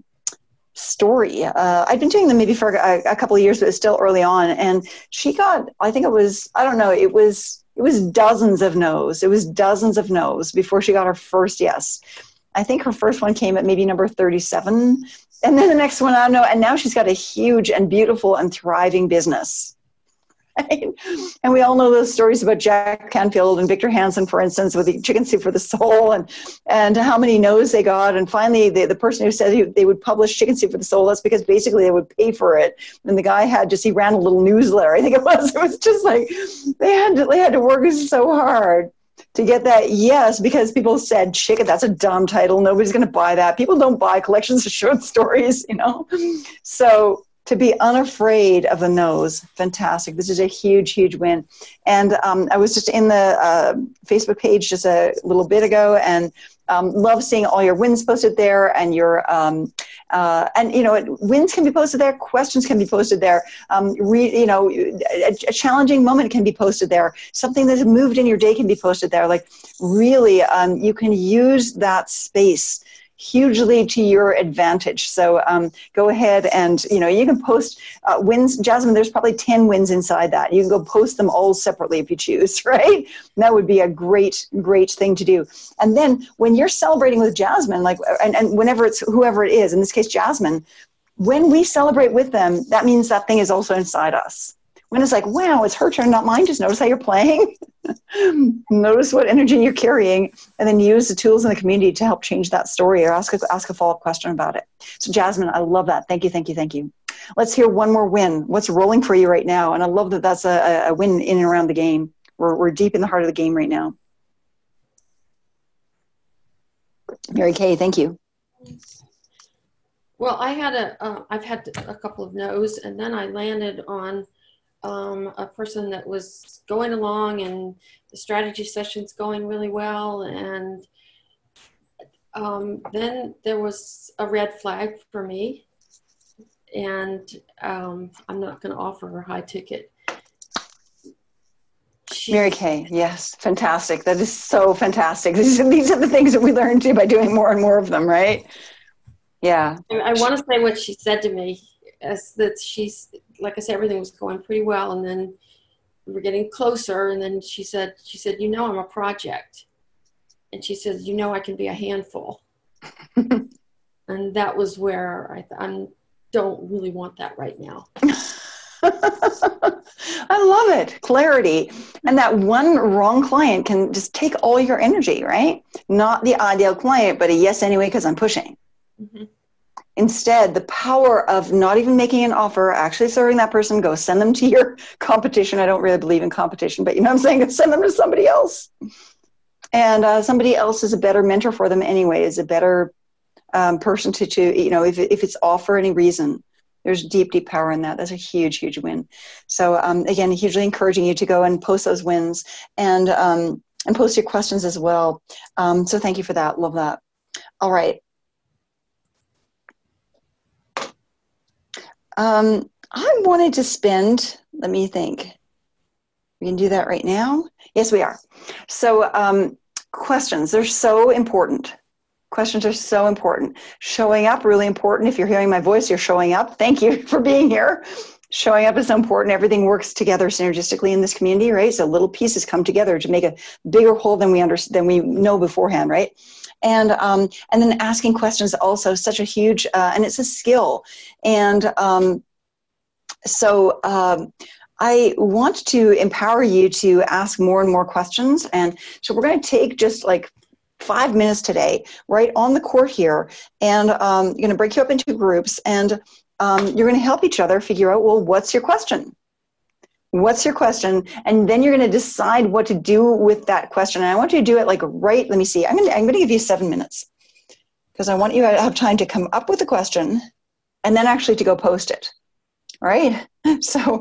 A: story. Uh, I'd been doing them maybe for a, a couple of years, but it was still early on. And she got, I think it was, I don't know, it was, it was dozens of no's. It was dozens of no's before she got her first yes. I think her first one came at maybe number thirty-seven. And then the next one, I don't know. And now she's got a huge and beautiful and thriving business. Right? And we all know those stories about Jack Canfield and Victor Hansen, for instance, with the Chicken Soup for the Soul, and, and how many no's they got. And finally, the, the person who said he, they would publish Chicken Soup for the Soul, that's because basically they would pay for it. And the guy had just, he ran a little newsletter, I think it was. It was just like, they had to, they had to work so hard to get that yes, because people said, chicken, that's a dumb title. Nobody's going to buy that. People don't buy collections of short stories, you know. So to be unafraid of the no's, fantastic. This is a huge, huge win. And um, I was just in the uh, Facebook page just a little bit ago, and um, love seeing all your wins posted there, and your um, uh, and you know, it, wins can be posted there, questions can be posted there. Um, re, you know, a, a challenging moment can be posted there. Something that's moved in your day can be posted there. Like, really, um, you can use that space hugely to your advantage. So um, go ahead and, you know, you can post uh, wins. Jasmine, there's probably ten wins inside that. You can go post them all separately if you choose, right? And that would be a great, great thing to do. And then when you're celebrating with Jasmine, like, and, and whenever it's whoever it is, in this case, Jasmine, when we celebrate with them, that means that thing is also inside us. When it's like, wow, it's her turn, not mine. Just notice how you're playing. Notice what energy you're carrying, and then use the tools in the community to help change that story, or ask a, ask a follow-up question about it. So Jasmine, I love that. Thank you, thank you, thank you. Let's hear one more win. What's rolling for you right now? And I love that that's a, a win in and around the game. We're, we're deep in the heart of the game right now. Mary Kay, thank you.
B: Well, I had a, uh, I've had a couple of no's, and then I landed on Um, a person that was going along, and the strategy session's going really well, and um, then there was a red flag for me, and um, I'm not going to offer her high ticket. She,
A: Mary Kay, yes, fantastic. That is so fantastic. These are, these are the things that we learn too by doing more and more of them, right? Yeah.
B: I, I want to say what she said to me, as that she's, like I said, everything was going pretty well, and then we were getting closer, and then she said, she said, you know, I'm a project. And she said, you know, I can be a handful. And that was where I I don't really want that right now.
A: I love it. Clarity. And that one wrong client can just take all your energy, right? Not the ideal client, but a yes anyway, because I'm pushing. Mm-hmm. Instead, the power of not even making an offer, actually serving that person, go send them to your competition. I don't really believe in competition, but you know what I'm saying? Go send them to somebody else. And uh, somebody else is a better mentor for them anyway, is a better um, person to, to, you know, if, if it's off for any reason. There's deep, deep power in that. That's a huge, huge win. So um, again, hugely encouraging you to go and post those wins and um, and post your questions as well. Um, so thank you for that. Love that. All right. Um, I wanted to spend, let me think. We can do that right now. Yes, we are. So um, questions, they're so important. Questions are so important. Showing up, really important. If you're hearing my voice, you're showing up. Thank you for being here. Showing up is so important. Everything works together synergistically in this community, right? So little pieces come together to make a bigger whole than we understand, than we know beforehand, right? And um, and then asking questions also such a huge, uh, and it's a skill. And um, so um, I want to empower you to ask more and more questions. And so we're going to take just like five minutes today, right on the court here, and um, you're going to break you up into groups, and um, you're going to help each other figure out, well, what's your question? What's your question? And then you're going to decide what to do with that question. And I want you to do it like right, let me see, I'm going to, I'm going to give you seven minutes because I want you to have time to come up with a question and then actually to go post it. All right. So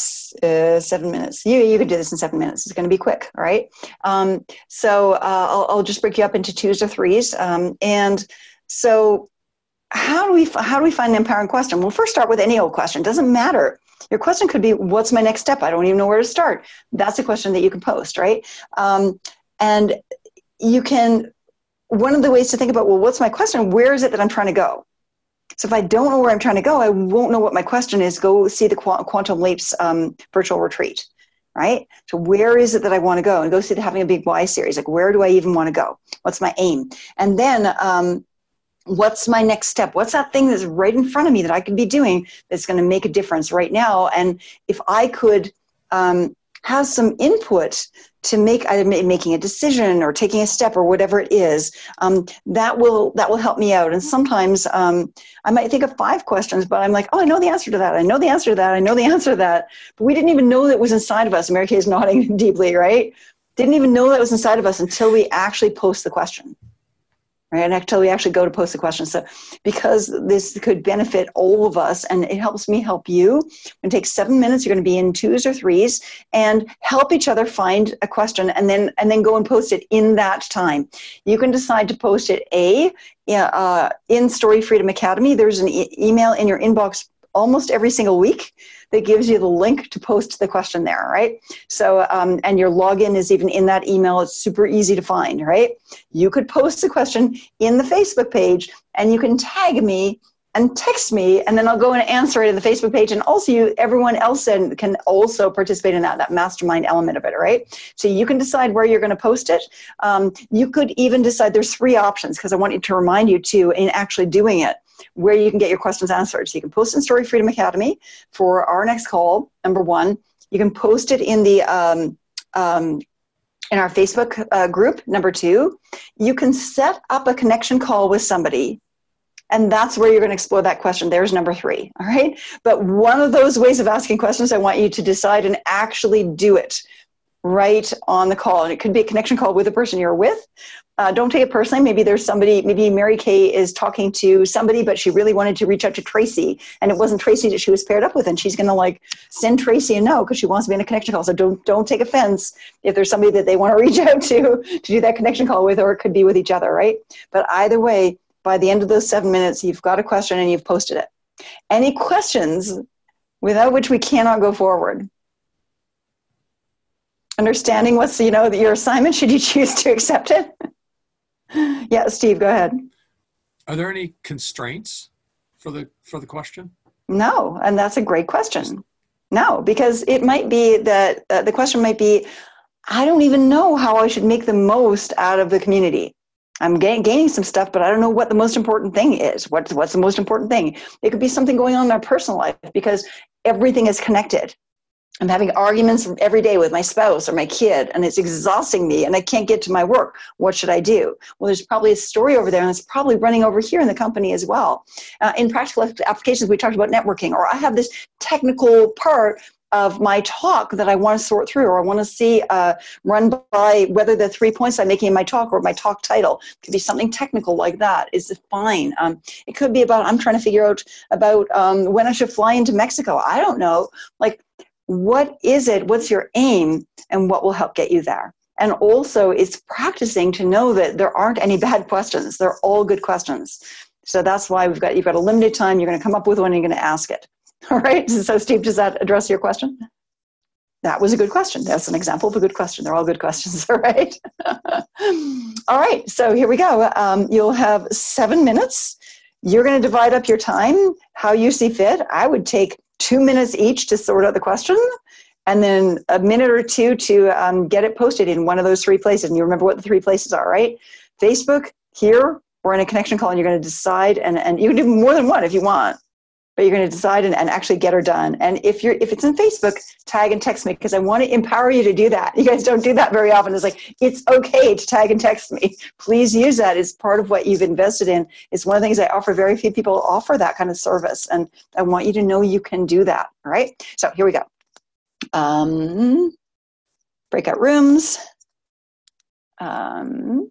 A: uh, seven minutes. You you can do this in seven minutes. It's going to be quick. All right. Um, so uh, I'll, I'll just break you up into twos or threes. Um, and so how do we how do we find an empowering question? We'll first start with any old question. Doesn't matter. Your question could be, what's my next step? I don't even know where to start. That's a question that you can post, right? Um, and you can, one of the ways to think about, well, what's my question? Where is it that I'm trying to go? So if I don't know where I'm trying to go, I won't know what my question is. Go see the Quantum Leaps um, virtual retreat, right? So where is it that I want to go? And go see the Having a Big Why series. Like, where do I even want to go? What's my aim? And then um, what's my next step? What's that thing that's right in front of me that I could be doing that's going to make a difference right now? And if I could um, have some input to make either making a decision or taking a step or whatever it is, um, that will that will help me out. And sometimes um, I might think of five questions, but I'm like, oh, I know the answer to that. I know the answer to that. I know the answer to that. But we didn't even know that was inside of us. Mary Kay is nodding deeply, right? Didn't even know that was inside of us until we actually post the question. Right, and until we actually go to post the question. So because this could benefit all of us, and it helps me help you, it takes seven minutes. You're going to be in twos or threes and help each other find a question, and then and then go and post it in that time. You can decide to post it A, uh, in Story Freedom Academy. There's an e- email in your inbox almost every single week that gives you the link to post the question there, right? So, um, and your login is even in that email. It's super easy to find, right? You could post the question in the Facebook page, and you can tag me and text me, and then I'll go and answer it in the Facebook page. And also, you, everyone else can also participate in that, that mastermind element of it, right? So you can decide where you're going to post it. Um, you could even decide, there's three options, because I want you to remind you to, in actually doing it, where you can get your questions answered. So you can post in Story Freedom Academy for our next call, number one. You can post it in the um, um, in our Facebook uh, group, number two. You can set up a connection call with somebody, and that's where you're going to explore that question. There's number three, all right? But one of those ways of asking questions, I want you to decide and actually do it right on the call. And it could be a connection call with the person you're with. Uh, don't take it personally. Maybe there's somebody, maybe Mary Kay is talking to somebody, but she really wanted to reach out to Tracy, and it wasn't Tracy that she was paired up with, and she's going to like send Tracy a note because she wants to be in a connection call. So don't don't take offense if there's somebody that they want to reach out to to do that connection call with, or it could be with each other, right? But either way, by the end of those seven minutes, you've got a question and you've posted it. Any questions without which we cannot go forward? Understanding what's, you know, your assignment, should you choose to accept it? Yeah, Steve, go ahead.
D: Are there any constraints for the for the question?
A: No, and that's a great question. No, because it might be that uh, the question might be, I don't even know how I should make the most out of the community. I'm gain, gaining some stuff, but I don't know what the most important thing is. What's, what's the most important thing? It could be something going on in our personal life, because everything is connected. I'm having arguments every day with my spouse or my kid, and it's exhausting me, and I can't get to my work. What should I do? Well, there's probably a story over there, and it's probably running over here in the company as well. Uh, in practical applications, we talked about networking, or I have this technical part of my talk that I want to sort through, or I want to see uh, run by whether the three points I'm making in my talk or my talk title could be something technical like that is fine. Um, it could be about, I'm trying to figure out about um, when I should fly into Mexico. I don't know. Like, what is it? What's your aim? And what will help get you there? And also, it's practicing to know that there aren't any bad questions. They're all good questions. So that's why we've got, you've got a limited time. You're going to come up with one and you're going to ask it. All right. So Steve, does that address your question? That was a good question. That's an example of a good question. They're all good questions. All right. All right. So here we go. Um, you'll have seven minutes. You're going to divide up your time how you see fit. I would take two minutes each to sort out the question, and then a minute or two to um, get it posted in one of those three places. And you remember what the three places are, right? Facebook, here, or in a connection call, and you're going to decide, and, and you can do more than one if you want, but you're going to decide and, and actually get her done. And if you're if it's in Facebook, tag and text me, because I want to empower you to do that. You guys don't do that very often. It's like, it's okay to tag and text me. Please use that as part of what you've invested in. It's one of the things I offer. Very few people offer that kind of service, and I want you to know you can do that. All right. So here we go. Um, breakout rooms. Um,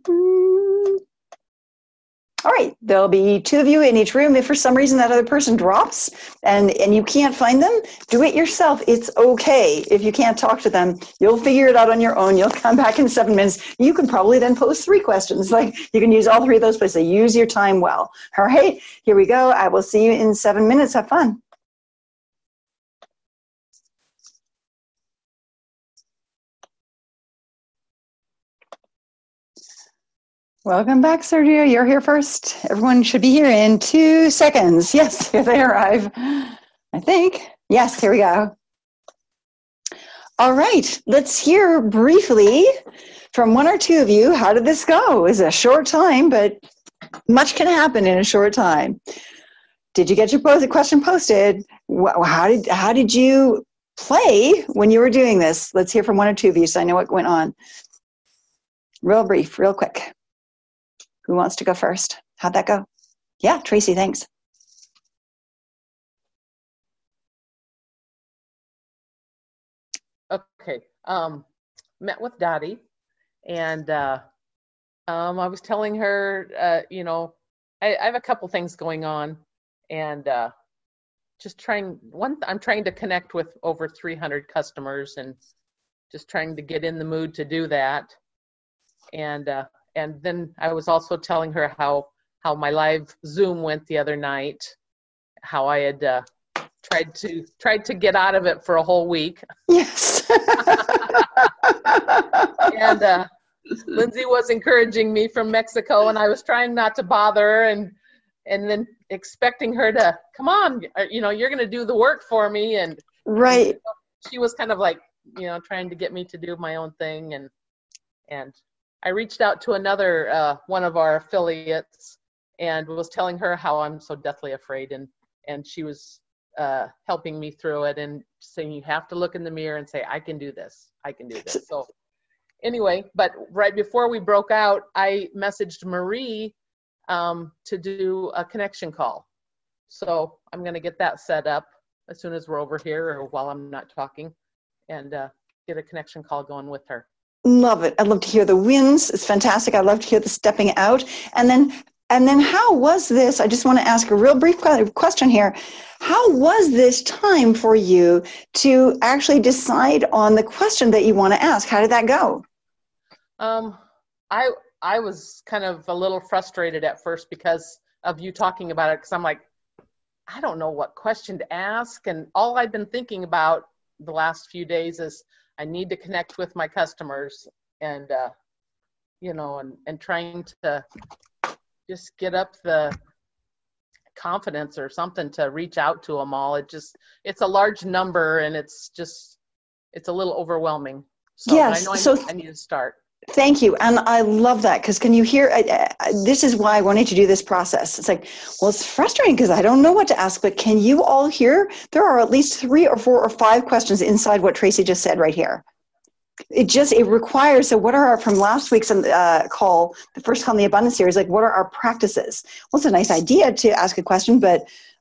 A: All right, there'll be two of you in each room. If for some reason that other person drops and, and you can't find them, do it yourself. It's okay. If you can't talk to them, you'll figure it out on your own. You'll come back in seven minutes. You can probably then pose three questions. Like, you can use all three of those places. Use your time well. All right, here we go. I will see you in seven minutes. Have fun. Welcome back, Sergio. You're here first. Everyone should be here in two seconds. Yes, here they arrive. I think. Yes, here we go. All right, let's hear briefly from one or two of you. How did this go? It's a short time, but much can happen in a short time. Did you get your question posted? How did, how did you play when you were doing this? Let's hear from one or two of you so I know what went on. Real brief, real quick. Who wants to go first? How'd that go? Yeah, Tracy, thanks.
C: Okay. Um, met with Dottie, and uh, um, I was telling her, uh, you know, I, I have a couple things going on, and uh, just trying, one, I'm trying to connect with over three hundred customers, and just trying to get in the mood to do that. And uh, And then I was also telling her how how my live Zoom went the other night, how I had uh, tried to tried to get out of it for a whole week.
A: Yes.
C: And uh, Lindsay was encouraging me from Mexico, and I was trying not to bother her, and and then expecting her to come on, you know, you're going to do the work for me. And
A: right.
C: She was kind of like, you know, trying to get me to do my own thing, and and. I reached out to another uh, one of our affiliates and was telling her how I'm so deathly afraid, and and she was uh, helping me through it and saying, you have to look in the mirror and say, I can do this, I can do this. So anyway, but right before we broke out, I messaged Marie um, to do a connection call. So I'm going to get that set up as soon as we're over here, or while I'm not talking, and uh, get a connection call going with her.
A: Love it. I'd love to hear the wins. It's fantastic. I'd love to hear the stepping out. And then, and then how was this? I just want to ask a real brief question here. How was this time for you to actually decide on the question that you want to ask? How did that go?
C: Um, I, I was kind of a little frustrated at first because of you talking about it. Cause I'm like, I don't know what question to ask. And all I've been thinking about the last few days is I need to connect with my customers, and, uh, you know, and, and trying to just get up the confidence or something to reach out to them all. It just, it's a large number, and it's just, it's a little overwhelming. So
A: yes,
C: I know I,
A: so
C: need, I need to start.
A: Thank you. And I love that, because can you hear, I, I, this is why I wanted to do this process. It's like, well, it's frustrating because I don't know what to ask, but can you all hear? There are at least three or four or five questions inside what Tracy just said right here. It just, it requires, so what are our, from last week's uh, call, the first call in the abundance series, like what are our practices? Well, it's a nice idea to ask a question, but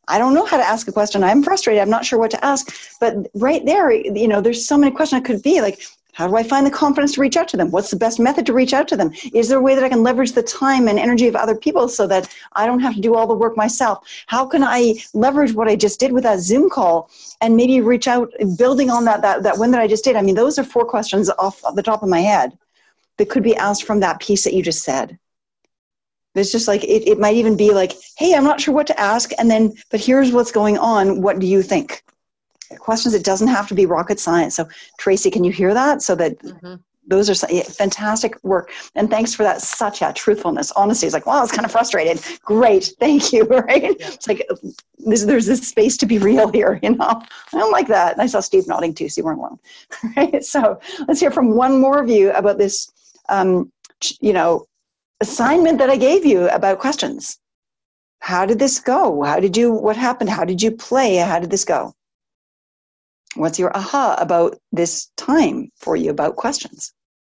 A: I don't know how to ask a question. I'm frustrated. I'm not sure what to ask. But right there, you know, there's so many questions it could be like, how do I find the confidence to reach out to them? What's the best method to reach out to them? Is there a way that I can leverage the time and energy of other people so that I don't have to do all the work myself? How can I leverage what I just did with that Zoom call and maybe reach out, building on that, that, that one that I just did? I mean, those are four questions off the top of my head that could be asked from that piece that you just said. It's just like, it, it might even be like, hey, I'm not sure what to ask. And then, but here's what's going on. What do you think? Questions, it doesn't have to be rocket science. So Tracy, can you hear that? So that mm-hmm. those are yeah, fantastic work. And thanks for that, such a truthfulness. Honesty is like, well, I was kind of frustrated. Great. Thank you. Right. Yeah. It's like, there's, there's this space to be real here. You know, I don't like that. And I saw Steve nodding too, so you weren't alone. Right. So let's hear from one more of you about this, um, you know, assignment that I gave you about questions. How did this go? How did you, what happened? How did you play? How did this go? What's your aha about this time for you about questions?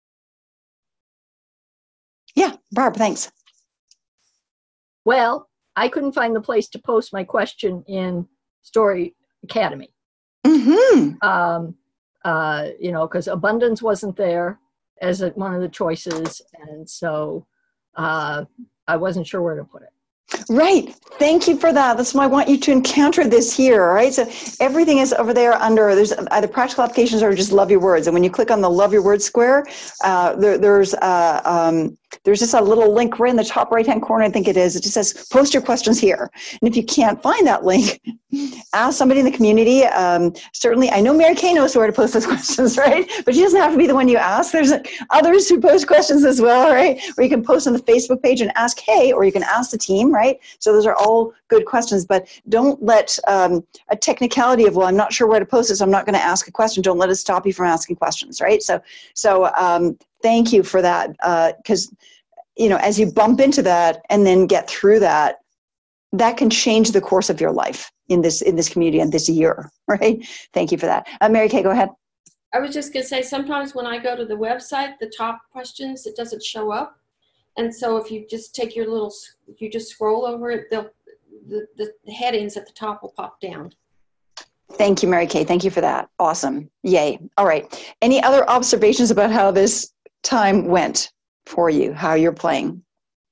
A: Yeah, Barb, thanks.
F: Well, I couldn't find the place to post my question in Story Academy.
A: Mm-hmm.
F: Um, uh, you know, because abundance wasn't there as a, one of the choices. And so uh, I wasn't sure where to put it.
A: Right. Thank you for that. That's why I want you to encounter this here. All right. So everything is over there under, there's either practical applications or just love your words. And when you click on the love your words square, uh, there, there's uh, um, there's just a little link right in the top right-hand corner. I think it is. It just says, post your questions here. And if you can't find that link, ask somebody in the community. Um, certainly, I know Mary Kay knows where to post those questions, right? But she doesn't have to be the one you ask. There's others who post questions as well, right? Or you can post on the Facebook page and ask, hey, or you can ask the team, right? So those are all good questions, but don't let um, a technicality of, well, I'm not sure where to post this, so I'm not going to ask a question. Don't let it stop you from asking questions, right? So, so um, thank you for that, because, uh, you know, as you bump into that and then get through that, that can change the course of your life in this in this community and this year, right? Thank you for that. Uh, Mary Kay, go ahead.
B: I was just going to say, sometimes when I go to the website, the top questions, it doesn't show up. And so if you just take your little, if you just scroll over it, they'll, the, the headings at the top will pop down.
A: Thank you, Mary Kay. Thank you for that. Awesome. Yay. All right. Any other observations about how this time went for you, how you're playing?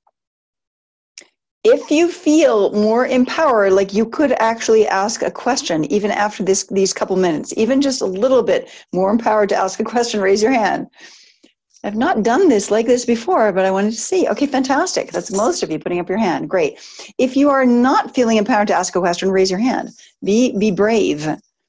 A: If you feel more empowered, like you could actually ask a question even after this these couple minutes, even just a little bit more empowered to ask a question, raise your hand. I've not done this like this before, but I wanted to see. Okay, fantastic. That's most of you putting up your hand. Great. If you are not feeling empowered to ask a question, raise your hand. Be, be brave.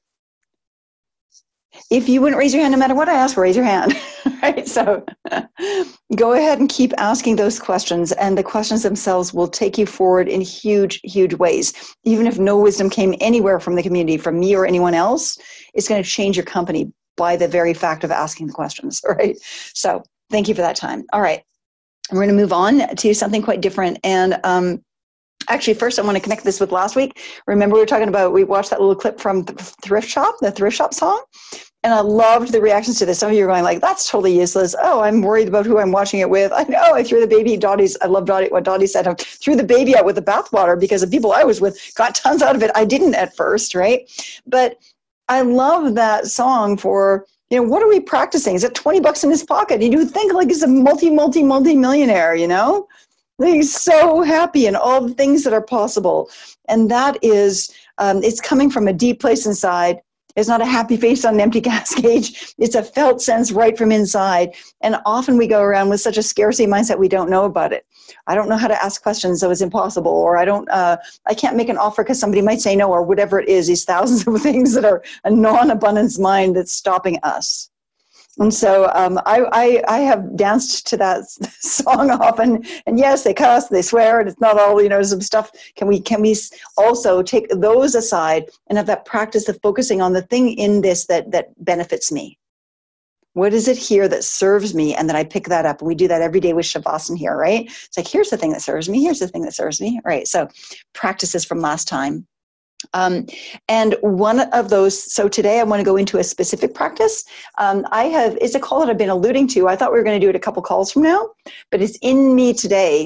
A: If you wouldn't raise your hand no matter what I ask, raise your hand. Right? So go ahead and keep asking those questions, and the questions themselves will take you forward in huge, huge ways. Even if no wisdom came anywhere from the community, from me or anyone else, it's going to change your company by the very fact of asking the questions, right? So thank you for that time. All right. We're going to move on to something quite different. And um, actually, first, I want to connect this with last week. Remember, we were talking about, we watched that little clip from the Thrift Shop, the Thrift Shop song. And I loved the reactions to this. Some of you are going like, that's totally useless. Oh, I'm worried about who I'm watching it with. I know, I threw the baby, Dottie's, I love Dottie, what Dottie said, I threw the baby out with the bathwater because the people I was with got tons out of it. I didn't at first, right? But I love that song for, you know, what are we practicing? Is it twenty bucks in his pocket? And you would think like he's a multi, multi, multi-millionaire, you know? He's so happy in all the things that are possible. And that is, um, it's coming from a deep place inside. It's not a happy face on an empty gas gauge. It's a felt sense right from inside. And often we go around with such a scarcity mindset, we don't know about it. I don't know how to ask questions, so it's impossible. Or I don't, uh, I can't make an offer because somebody might say no, or whatever it is, these thousands of things that are a non-abundance mind that's stopping us. And so um, I, I, I have danced to that song often, and yes, they cuss, they swear, and it's not all, you know, some stuff. Can we, can we also take those aside and have that practice of focusing on the thing in this that, that benefits me? What is it here that serves me, and then I pick that up? And we do that every day with Shavasana here, right? It's like, here's the thing that serves me, here's the thing that serves me, right? So practices from last time. Um, and one of those, so today I want to go into a specific practice. Um, I have, it's a call that I've been alluding to. I thought we were going to do it a couple calls from now, but it's in me today.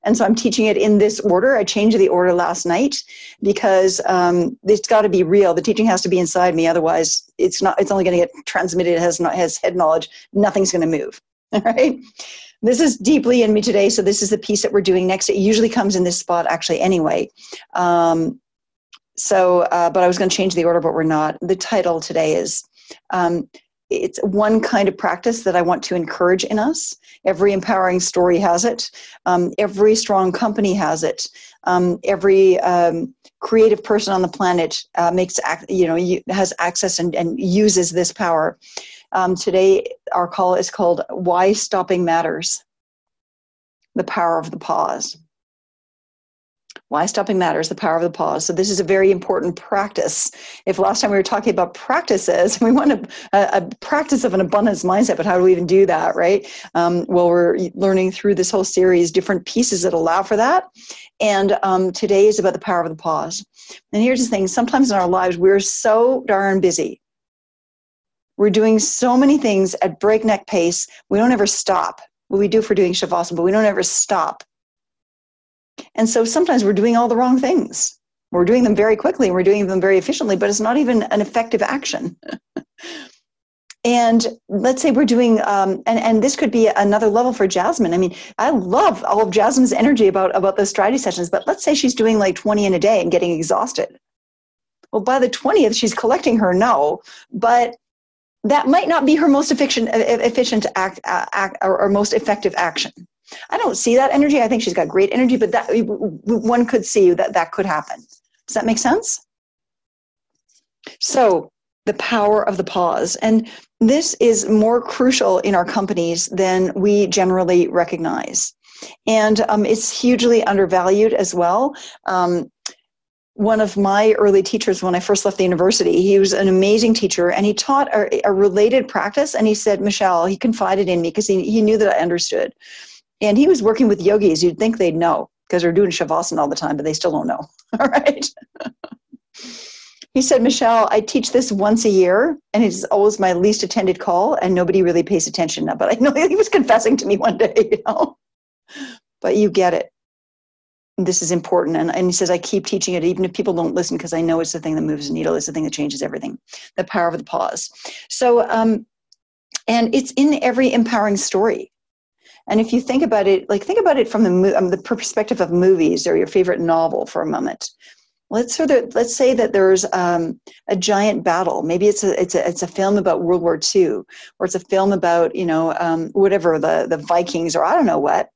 A: And so I'm teaching it in this order. I changed the order last night because um, it's got to be real. The teaching has to be inside me. Otherwise, it's not. It's only going to get transmitted. It has not has head knowledge. Nothing's going to move. All right. This is deeply in me today. So this is the piece that we're doing next. It usually comes in this spot actually anyway. Um, so, uh, but I was going to change the order, but we're not. The title today is, um, it's one kind of practice that I want to encourage in us. Every empowering story has it. Um, every strong company has it. Um, every um, creative person on the planet uh, makes, you know, has access and, and uses this power. Um, today, our call is called Why Stopping Matters, the Power of the Pause. Why Stopping Matters, the Power of the Pause. So this is a very important practice. If last time we were talking about practices, we want a, a practice of an abundance mindset, but how do we even do that, right? Um, well, we're learning through this whole series different pieces that allow for that. And um, today is about the power of the pause. And here's the thing, sometimes in our lives, we're so darn busy. We're doing so many things at breakneck pace. We don't ever stop. Well, we do for doing Shavasana, but we don't ever stop. And so sometimes we're doing all the wrong things. We're doing them very quickly and we're doing them very efficiently, but it's not even an effective action. And let's say we're doing, um, and, and this could be another level for Jasmine. I mean, I love all of Jasmine's energy about, about those strategy sessions, but let's say she's doing like twenty in a day and getting exhausted. Well, by the twentieth, she's collecting her no, but that might not be her most efficient, efficient act, act or, or most effective action. I don't see that energy. I think she's got great energy, but that one could see that that could happen. Does that make sense? So the power of the pause. And this is more crucial in our companies than we generally recognize. And um, it's hugely undervalued as well. Um, One of my early teachers when I first left the university, he was an amazing teacher and he taught a, a related practice. And he said, Michelle, he confided in me because he, he knew that I understood. And he was working with yogis. You'd think they'd know because they're doing Shavasana all the time, but they still don't know. All right. He said, Michelle, I teach this once a year and it's always my least attended call and nobody really pays attention now. But I know he was confessing to me one day, you know, but you get it. This is important. And, and he says, I keep teaching it, even if people don't listen, because I know it's the thing that moves the needle. It's the thing that changes everything. The power of the pause. So, um, and it's in every empowering story. And if you think about it, like think about it from the, um, the perspective of movies or your favorite novel for a moment. Let's sort of, let's say that there's um, a giant battle. Maybe it's a, it's a, it's a film about World War Two, or it's a film about, you know, um, whatever, the, the Vikings, or I don't know what.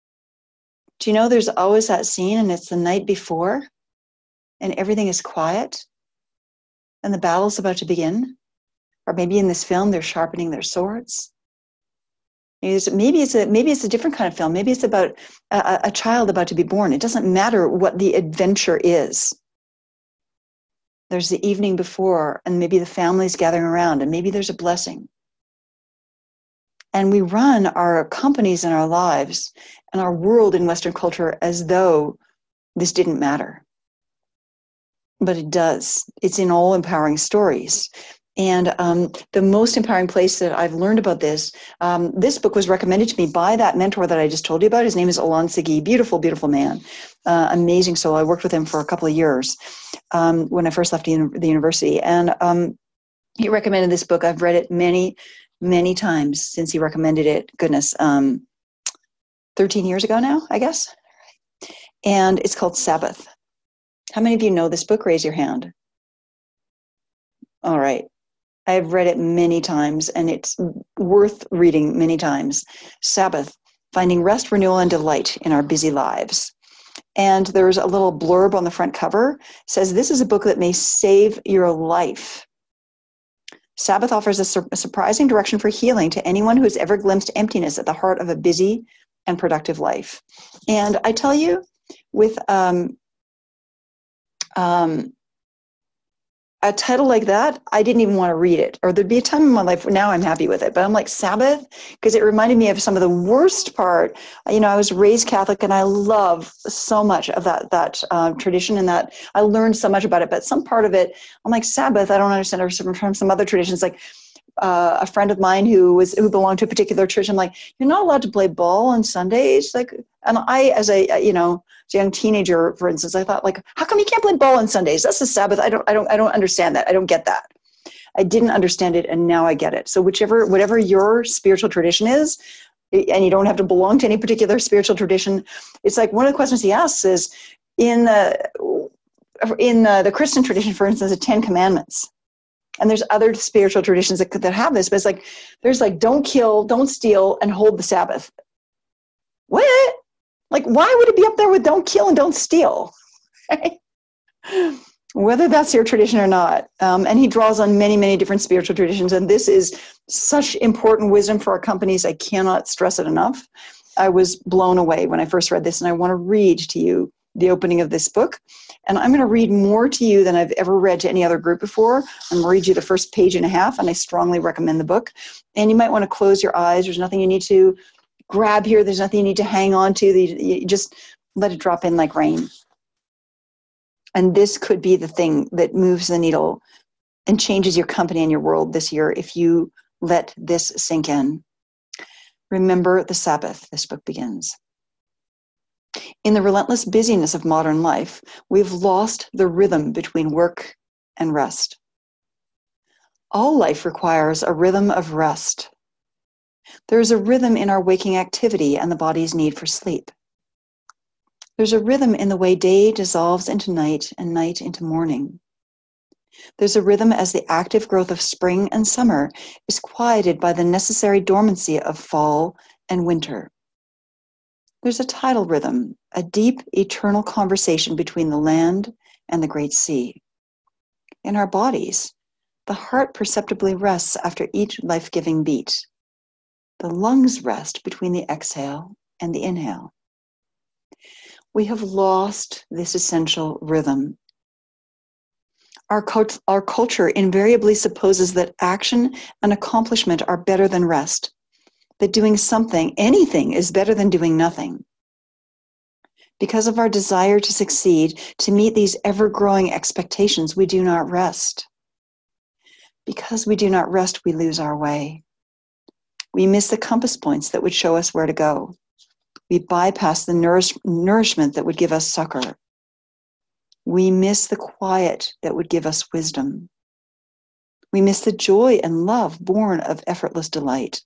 A: Do you know there's always that scene and it's the night before and everything is quiet and the battle's about to begin? Or maybe in this film, they're sharpening their swords. Maybe it's, maybe it's, a, maybe it's a different kind of film. Maybe it's about a, a child about to be born. It doesn't matter what the adventure is. There's the evening before and maybe the family's gathering around and maybe there's a blessing. And we run our companies and our lives and our world in Western culture as though this didn't matter. But it does. It's in all empowering stories. And um, the most empowering place that I've learned about this, um, this book was recommended to me by that mentor that I just told you about. His name is Alon Sagi. Beautiful, beautiful man. Uh, amazing soul. I worked with him for a couple of years um, when I first left the, the university. And um, he recommended this book. I've read it many, many times since he recommended it. Goodness, um, thirteen years ago now, I guess. And it's called Sabbath. How many of you know this book? Raise your hand. All right. I've read it many times and it's worth reading many times. Sabbath, Finding Rest, Renewal, and Delight in Our Busy Lives. And there's a little blurb on the front cover. It says, this is a book that may save your life. Sabbath offers a, sur- a surprising direction for healing to anyone who has ever glimpsed emptiness at the heart of a busy and productive life. And I tell you, with um, um, a title like that, I didn't even want to read it. Or there'd be a time in my life where now I'm happy with it. But I'm like, Sabbath? Because it reminded me of some of the worst part. You know, I was raised Catholic and I love so much of that that uh, tradition and that I learned so much about it. But some part of it, I'm like, Sabbath, I don't understand. Or from some other traditions, like uh, a friend of mine who was who belonged to a particular church. I'm like, you're not allowed to play ball on Sundays. Like, and I, as a you know, as a young teenager, for instance, I thought, like, how come you can't play ball on Sundays? That's the Sabbath. I don't, I don't, I don't understand that. I don't get that. I didn't understand it, and now I get it. So whichever, whatever your spiritual tradition is, and you don't have to belong to any particular spiritual tradition. It's like one of the questions he asks is, in the in the, the Christian tradition, for instance, the Ten Commandments. And there's other spiritual traditions that that have this, but it's like, there's like, don't kill, don't steal, and hold the Sabbath. What? Like, why would it be up there with don't kill and don't steal? Right? Whether that's your tradition or not. Um, and he draws on many, many different spiritual traditions. And this is such important wisdom for our companies. I cannot stress it enough. I was blown away when I first read this, and I want to read to you the opening of this book. And I'm going to read more to you than I've ever read to any other group before. I'm going to read you the first page and a half, and I strongly recommend the book. And you might want to close your eyes. There's nothing you need to grab here. There's nothing you need to hang on to. You just let it drop in like rain. And this could be the thing that moves the needle and changes your company and your world this year if you let this sink in. Remember the Sabbath, this book begins. In the relentless busyness of modern life, we've lost the rhythm between work and rest. All life requires a rhythm of rest. There is a rhythm in our waking activity and the body's need for sleep. There's a rhythm in the way day dissolves into night and night into morning. There's a rhythm as the active growth of spring and summer is quieted by the necessary dormancy of fall and winter. There's a tidal rhythm, a deep, eternal conversation between the land and the great sea. In our bodies, the heart perceptibly rests after each life-giving beat. The lungs rest between the exhale and the inhale. We have lost this essential rhythm. Our, cult- our culture invariably supposes that action and accomplishment are better than rest, that doing something, anything, is better than doing nothing. Because of our desire to succeed, to meet these ever-growing expectations, we do not rest. Because we do not rest, we lose our way. We miss the compass points that would show us where to go. We bypass the nourish- nourishment that would give us succor. We miss the quiet that would give us wisdom. We miss the joy and love born of effortless delight.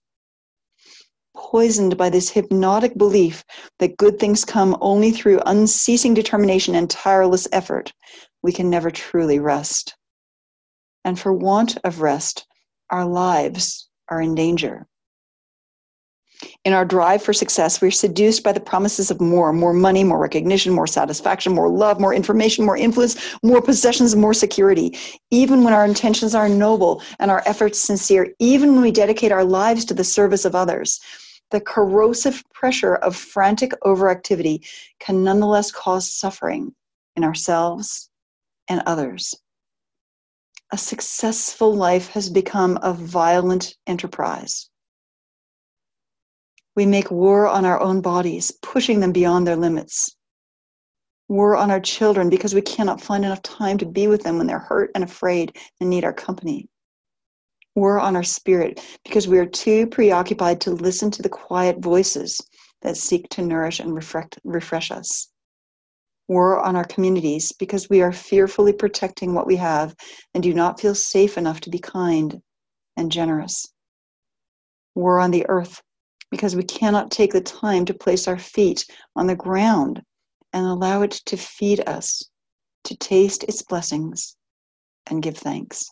A: Poisoned by this hypnotic belief that good things come only through unceasing determination and tireless effort, we can never truly rest. And for want of rest, our lives are in danger. In our drive for success, we're seduced by the promises of more, more money, more recognition, more satisfaction, more love, more information, more influence, more possessions, more security. Even when our intentions are noble and our efforts sincere, even when we dedicate our lives to the service of others, the corrosive pressure of frantic overactivity can nonetheless cause suffering in ourselves and others. A successful life has become a violent enterprise. We make war on our own bodies, pushing them beyond their limits. War on our children because we cannot find enough time to be with them when they're hurt and afraid and need our company. War on our spirit because we are too preoccupied to listen to the quiet voices that seek to nourish and refresh us. War on our communities because we are fearfully protecting what we have and do not feel safe enough to be kind and generous. War on the earth because we cannot take the time to place our feet on the ground and allow it to feed us, to taste its blessings and give thanks.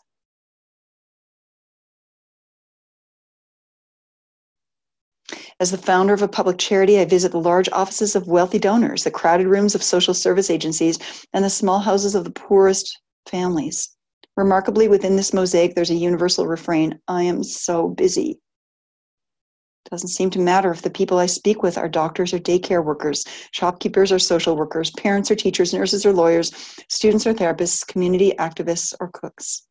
A: As the founder of a public charity, I visit the large offices of wealthy donors, the crowded rooms of social service agencies, and the small houses of the poorest families. Remarkably, within this mosaic, there's a universal refrain: I am so busy. It doesn't seem to matter if the people I speak with are doctors or daycare workers, shopkeepers or social workers, parents or teachers, nurses or lawyers, students or therapists, community activists or cooks.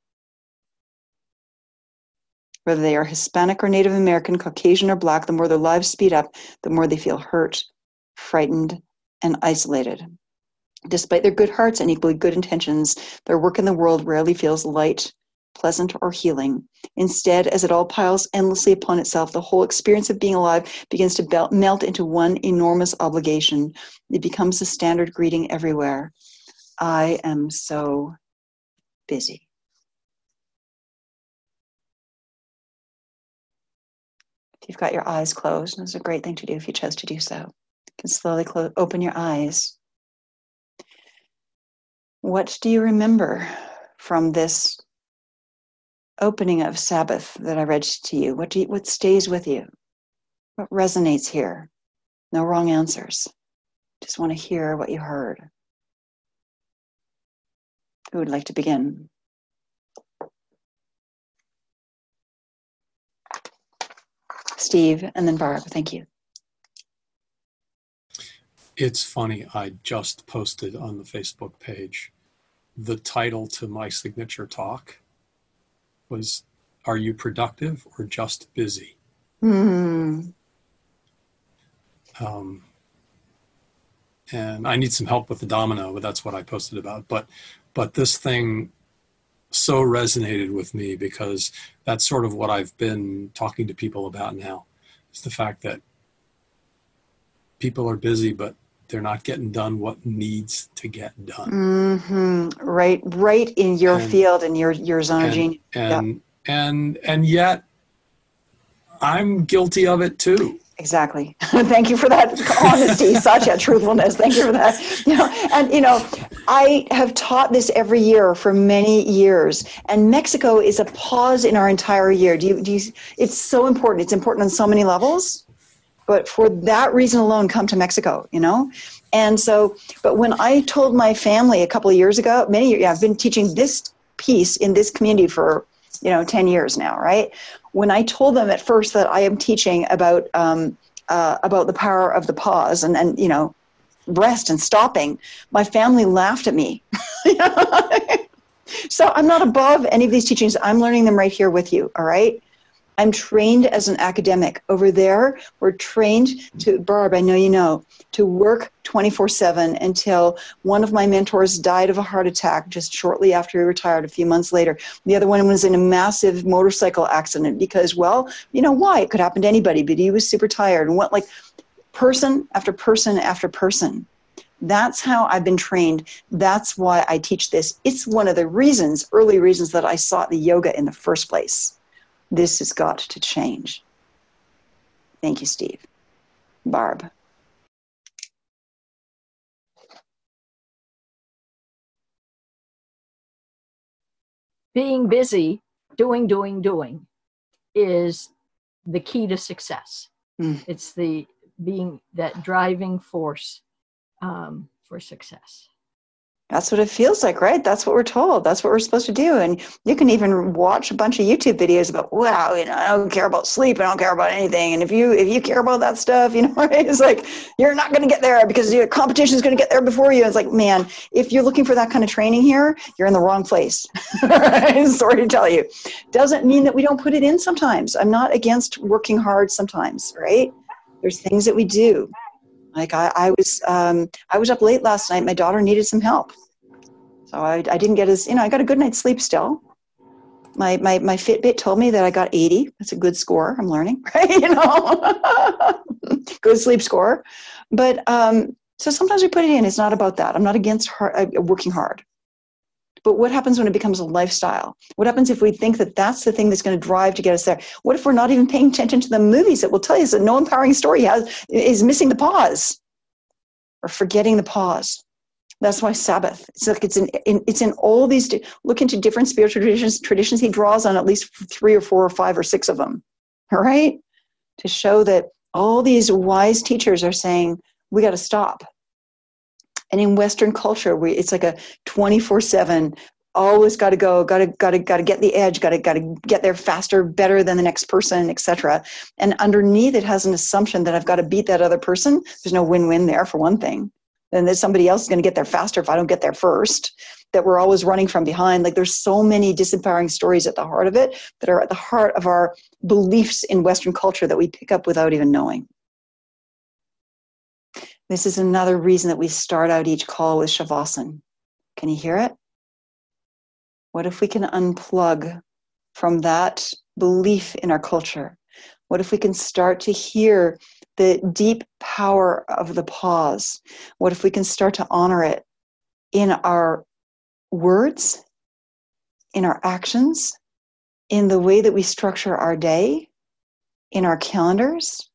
A: Whether they are Hispanic or Native American, Caucasian or Black, the more their lives speed up, the more they feel hurt, frightened, and isolated. Despite their good hearts and equally good intentions, their work in the world rarely feels light pleasant, or healing. Instead, as it all piles endlessly upon itself, the whole experience of being alive begins to belt, melt into one enormous obligation. It becomes the standard greeting everywhere. I am so busy. If you've got your eyes closed, and it's a great thing to do if you chose to do so. You can slowly close, open your eyes. What do you remember from this opening of Sabbath that I read to you? What do you, what stays with you? What resonates here? No wrong answers. Just want to hear what you heard. Who would like to begin? Steve, and then Barb. Thank you.
D: It's funny, I just posted on the Facebook page, the title to my signature talk was, Are You Productive or Just Busy?
A: Mm.
D: Um, and I need some help with the domino, but that's what I posted about. But, but this thing so resonated with me because that's sort of what I've been talking to people about now. It's the fact that people are busy, but they're not getting done what needs to get done.
A: Mm-hmm. Right, right in your
D: and,
A: field and your your zone
D: and,
A: of genius.
D: And yeah. and and yet, I'm guilty of it too.
A: Exactly. Thank you for that honesty, Satya, truthfulness. Thank you for that. You know, and you know, I have taught this every year for many years, and Mexico is a pause in our entire year. Do you? Do you? It's so important. It's important on so many levels. But for that reason alone, come to Mexico, you know? And so, but when I told my family a couple of years ago, many years, yeah, I've been teaching this piece in this community for, you know, ten years now, right? When I told them at first that I am teaching about, um, uh, about the power of the pause and, and, you know, rest and stopping, my family laughed at me. So I'm not above any of these teachings. I'm learning them right here with you, all right? I'm trained as an academic. Over there, we're trained to, Barb, I know you know, to work twenty-four seven until one of my mentors died of a heart attack just shortly after he retired a few months later. The other one was in a massive motorcycle accident because, well, you know why? It could happen to anybody, but he was super tired and went like person after person after person. That's how I've been trained. That's why I teach this. It's one of the reasons, early reasons that I sought the yoga in the first place. This has got to change. Thank you, Steve. Barb.
F: Being busy, doing, doing, doing is the key to success. Mm. It's the being that driving force um, for success.
A: That's what it feels like, right? That's what we're told. That's what we're supposed to do. And you can even watch a bunch of YouTube videos about, wow, you know, I don't care about sleep. I don't care about anything. And if you if you care about that stuff, you know, right? It's like, you're not going to get there because your competition is going to get there before you. It's like, man, if you're looking for that kind of training here, you're in the wrong place. Sorry to tell you. Doesn't mean that we don't put it in sometimes. I'm not against working hard sometimes, right? There's things that we do. Like I, I was, um, I was up late last night. My daughter needed some help, so I, I didn't get as, you know, I got a good night's sleep still. My my my Fitbit told me that I got eighty. That's a good score. I'm learning, right? You know, good sleep score. But um, so sometimes we put it in. It's not about that. I'm not against hard, uh, working hard. But what happens when it becomes a lifestyle? What happens if we think that that's the thing that's going to drive to get us there? What if we're not even paying attention to the movies that will tell us that no empowering story has is missing the pause or forgetting the pause? That's why Sabbath. It's like it's in, in it's in all these. Look into different spiritual traditions. Traditions. He draws on at least three or four or five or six of them. All right, to show that all these wise teachers are saying we got to stop. And in Western culture, we, it's like a twenty-four seven, always got to go, got to, got to, got to get the edge, got to, got to get there faster, better than the next person, et cetera. And underneath it has an assumption that I've got to beat that other person. There's no win-win there for one thing. Then there's somebody else is going to get there faster if I don't get there first. That we're always running from behind. Like there's so many disempowering stories at the heart of it that are at the heart of our beliefs in Western culture that we pick up without even knowing. This is another reason that we start out each call with Shavasana. Can you hear it? What if we can unplug from that belief in our culture? What if we can start to hear the deep power of the pause? What if we can start to honor it in our words, in our actions, in the way that we structure our day, in our calendars?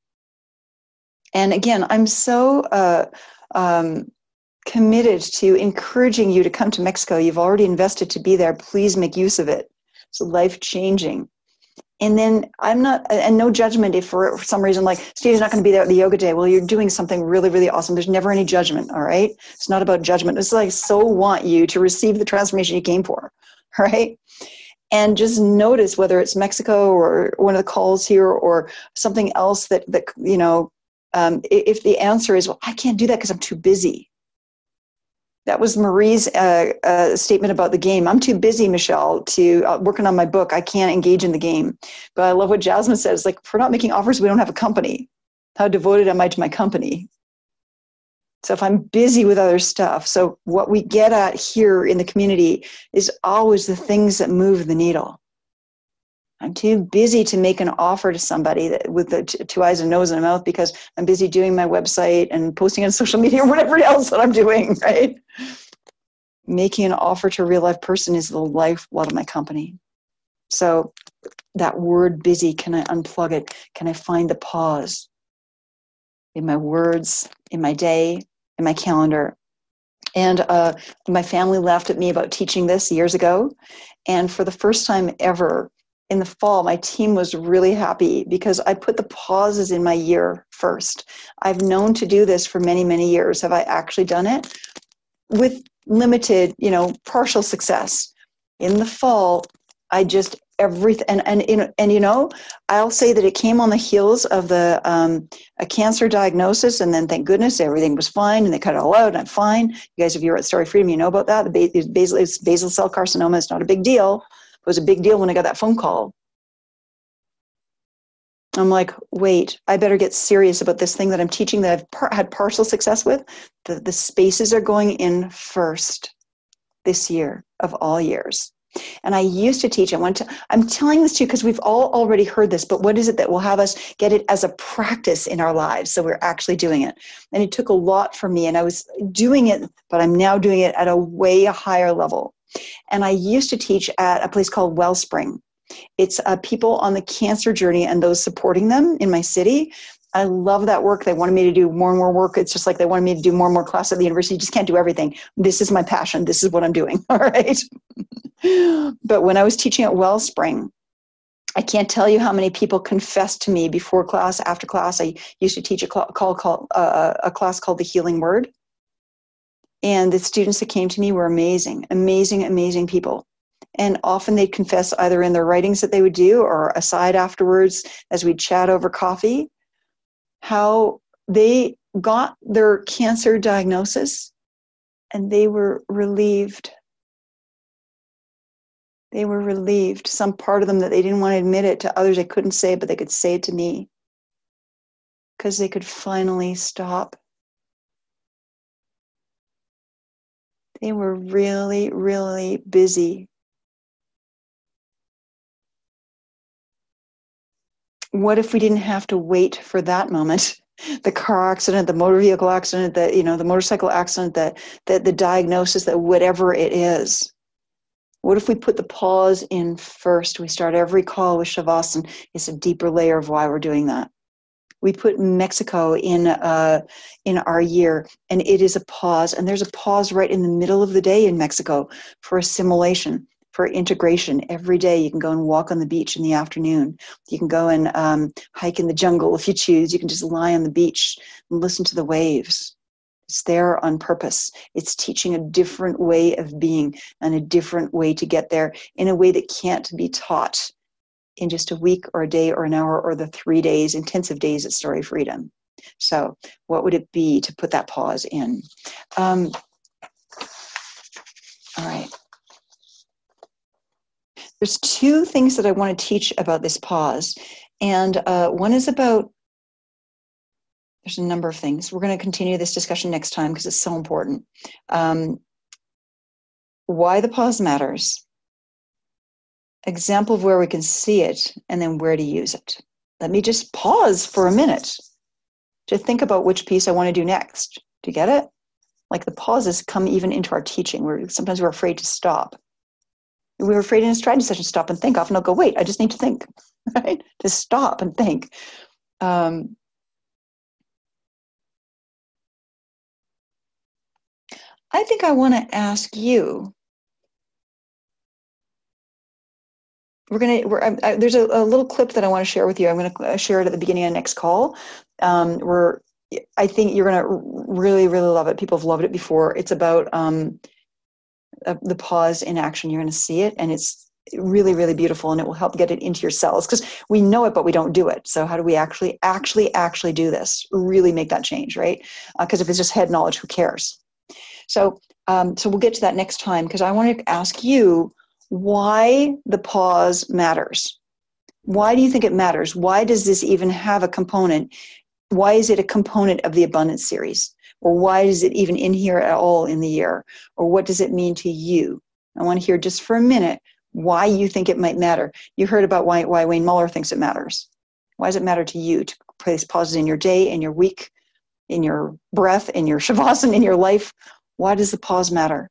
A: And again, I'm so uh, um, committed to encouraging you to come to Mexico. You've already invested to be there. Please make use of it. It's life-changing. And then I'm not, and no judgment if for, for some reason, like, Steve's not going to be there at the yoga day. Well, you're doing something really, really awesome. There's never any judgment, all right? It's not about judgment. It's like, so want you to receive the transformation you came for, all right? And just notice whether it's Mexico or one of the calls here or something else that, that you know, um, if the answer is, well, I can't do that because I'm too busy. That was Marie's uh, uh, statement about the game. I'm too busy, Michelle, to uh, working on my book. I can't engage in the game. But I love what Jasmine says. Like, if we're not making offers, we don't have a company. How devoted am I to my company? So if I'm busy with other stuff, so what we get at here in the community is always the things that move the needle. I'm too busy to make an offer to somebody that, with the t- two eyes and nose and a mouth, because I'm busy doing my website and posting on social media or whatever else that I'm doing, right? Making an offer to a real life person is the lifeblood of my company. So that word busy, can I unplug it? Can I find the pause in my words, in my day, in my calendar? And uh, my family laughed at me about teaching this years ago. And for the first time ever, in the fall, my team was really happy because I put the pauses in my year first. I've known to do this for many, many years. Have I actually done it? With limited, you know, partial success. In the fall, I just everything, and and and, and you know, I'll say that it came on the heels of the um, a cancer diagnosis, and then thank goodness everything was fine, and they cut it all out, and I'm fine. You guys, if you're at Story Freedom, you know about that. The basal, it's basal cell carcinoma. It's not a big deal. It was a big deal when I got that phone call. I'm like, wait, I better get serious about this thing that I'm teaching that I've par- had partial success with. The, the spaces are going in first this year of all years. And I used to teach, I went to, I'm telling this to you because we've all already heard this, but what is it that will have us get it as a practice in our lives? So we're actually doing it. And it took a lot for me, and I was doing it, but I'm now doing it at a way higher level. And I used to teach at a place called Wellspring. It's uh, people on the cancer journey and those supporting them in my city. I love that work. They wanted me to do more and more work. It's just like they wanted me to do more and more classes at the university. You just can't do everything. This is my passion. This is what I'm doing. All right. But when I was teaching at Wellspring, I can't tell you how many people confessed to me before class, after class. I used to teach a, call, call, call, uh, a class called The Healing Word. And the students that came to me were amazing, amazing, amazing people. And often they'd confess either in their writings that they would do or aside afterwards as we'd chat over coffee, how they got their cancer diagnosis and they were relieved. They were relieved. Some part of them that they didn't want to admit it to others, they couldn't say it, but they could say it to me because they could finally stop. They were really, really busy. What if we didn't have to wait for that moment? The car accident, the motor vehicle accident, the, you know, the motorcycle accident, the, the, the diagnosis, that whatever it is. What if we put the pause in first? We start every call with Shavasana. It's a deeper layer of why we're doing that. We put Mexico in uh, in our year, and it is a pause. And there's a pause right in the middle of the day in Mexico for assimilation, for integration. Every day you can go and walk on the beach in the afternoon. You can go and um, hike in the jungle if you choose. You can just lie on the beach and listen to the waves. It's there on purpose. It's teaching a different way of being and a different way to get there in a way that can't be taught in just a week or a day or an hour or the three days, intensive days at Story Freedom. So what would it be to put that pause in? Um, all right. There's two things that I want to teach about this pause. And uh, one is about, there's a number of things. We're going to continue this discussion next time because it's so important. Um, why the pause matters. example of where we can see it and then where to use it. Let me just pause for a minute to think about which piece I want to do next. Do you get it? Like the pauses come even into our teaching. We're sometimes we're afraid to stop. We were afraid in a strategy session to stop and think. Often I'll go, wait, I just need to think, right? To stop and think. Um, I think I want to ask you. We're gonna. We're, I, I, there's a, a little clip that I want to share with you. I'm going to share it at the beginning of the next call. Um, where I think you're going to really, really love it. People have loved it before. It's about um, uh, the pause in action. You're going to see it, and it's really, really beautiful, and it will help get it into your cells because we know it, but we don't do it. So how do we actually, actually, actually do this? Really make that change, right? Because uh, if it's just head knowledge, who cares? So, um, so we'll get to that next time because I want to ask you why the pause matters. Why do you think it matters? Why does this even have a component? Why is it a component of the Abundance Series? Or why is it even in here at all in the year? Or what does it mean to you? I want to hear just for a minute why you think it might matter. You heard about why, why Wayne Muller thinks it matters. Why does it matter to you to place pauses in your day, in your week, in your breath, in your shavasana, in your life? Why does the pause matter?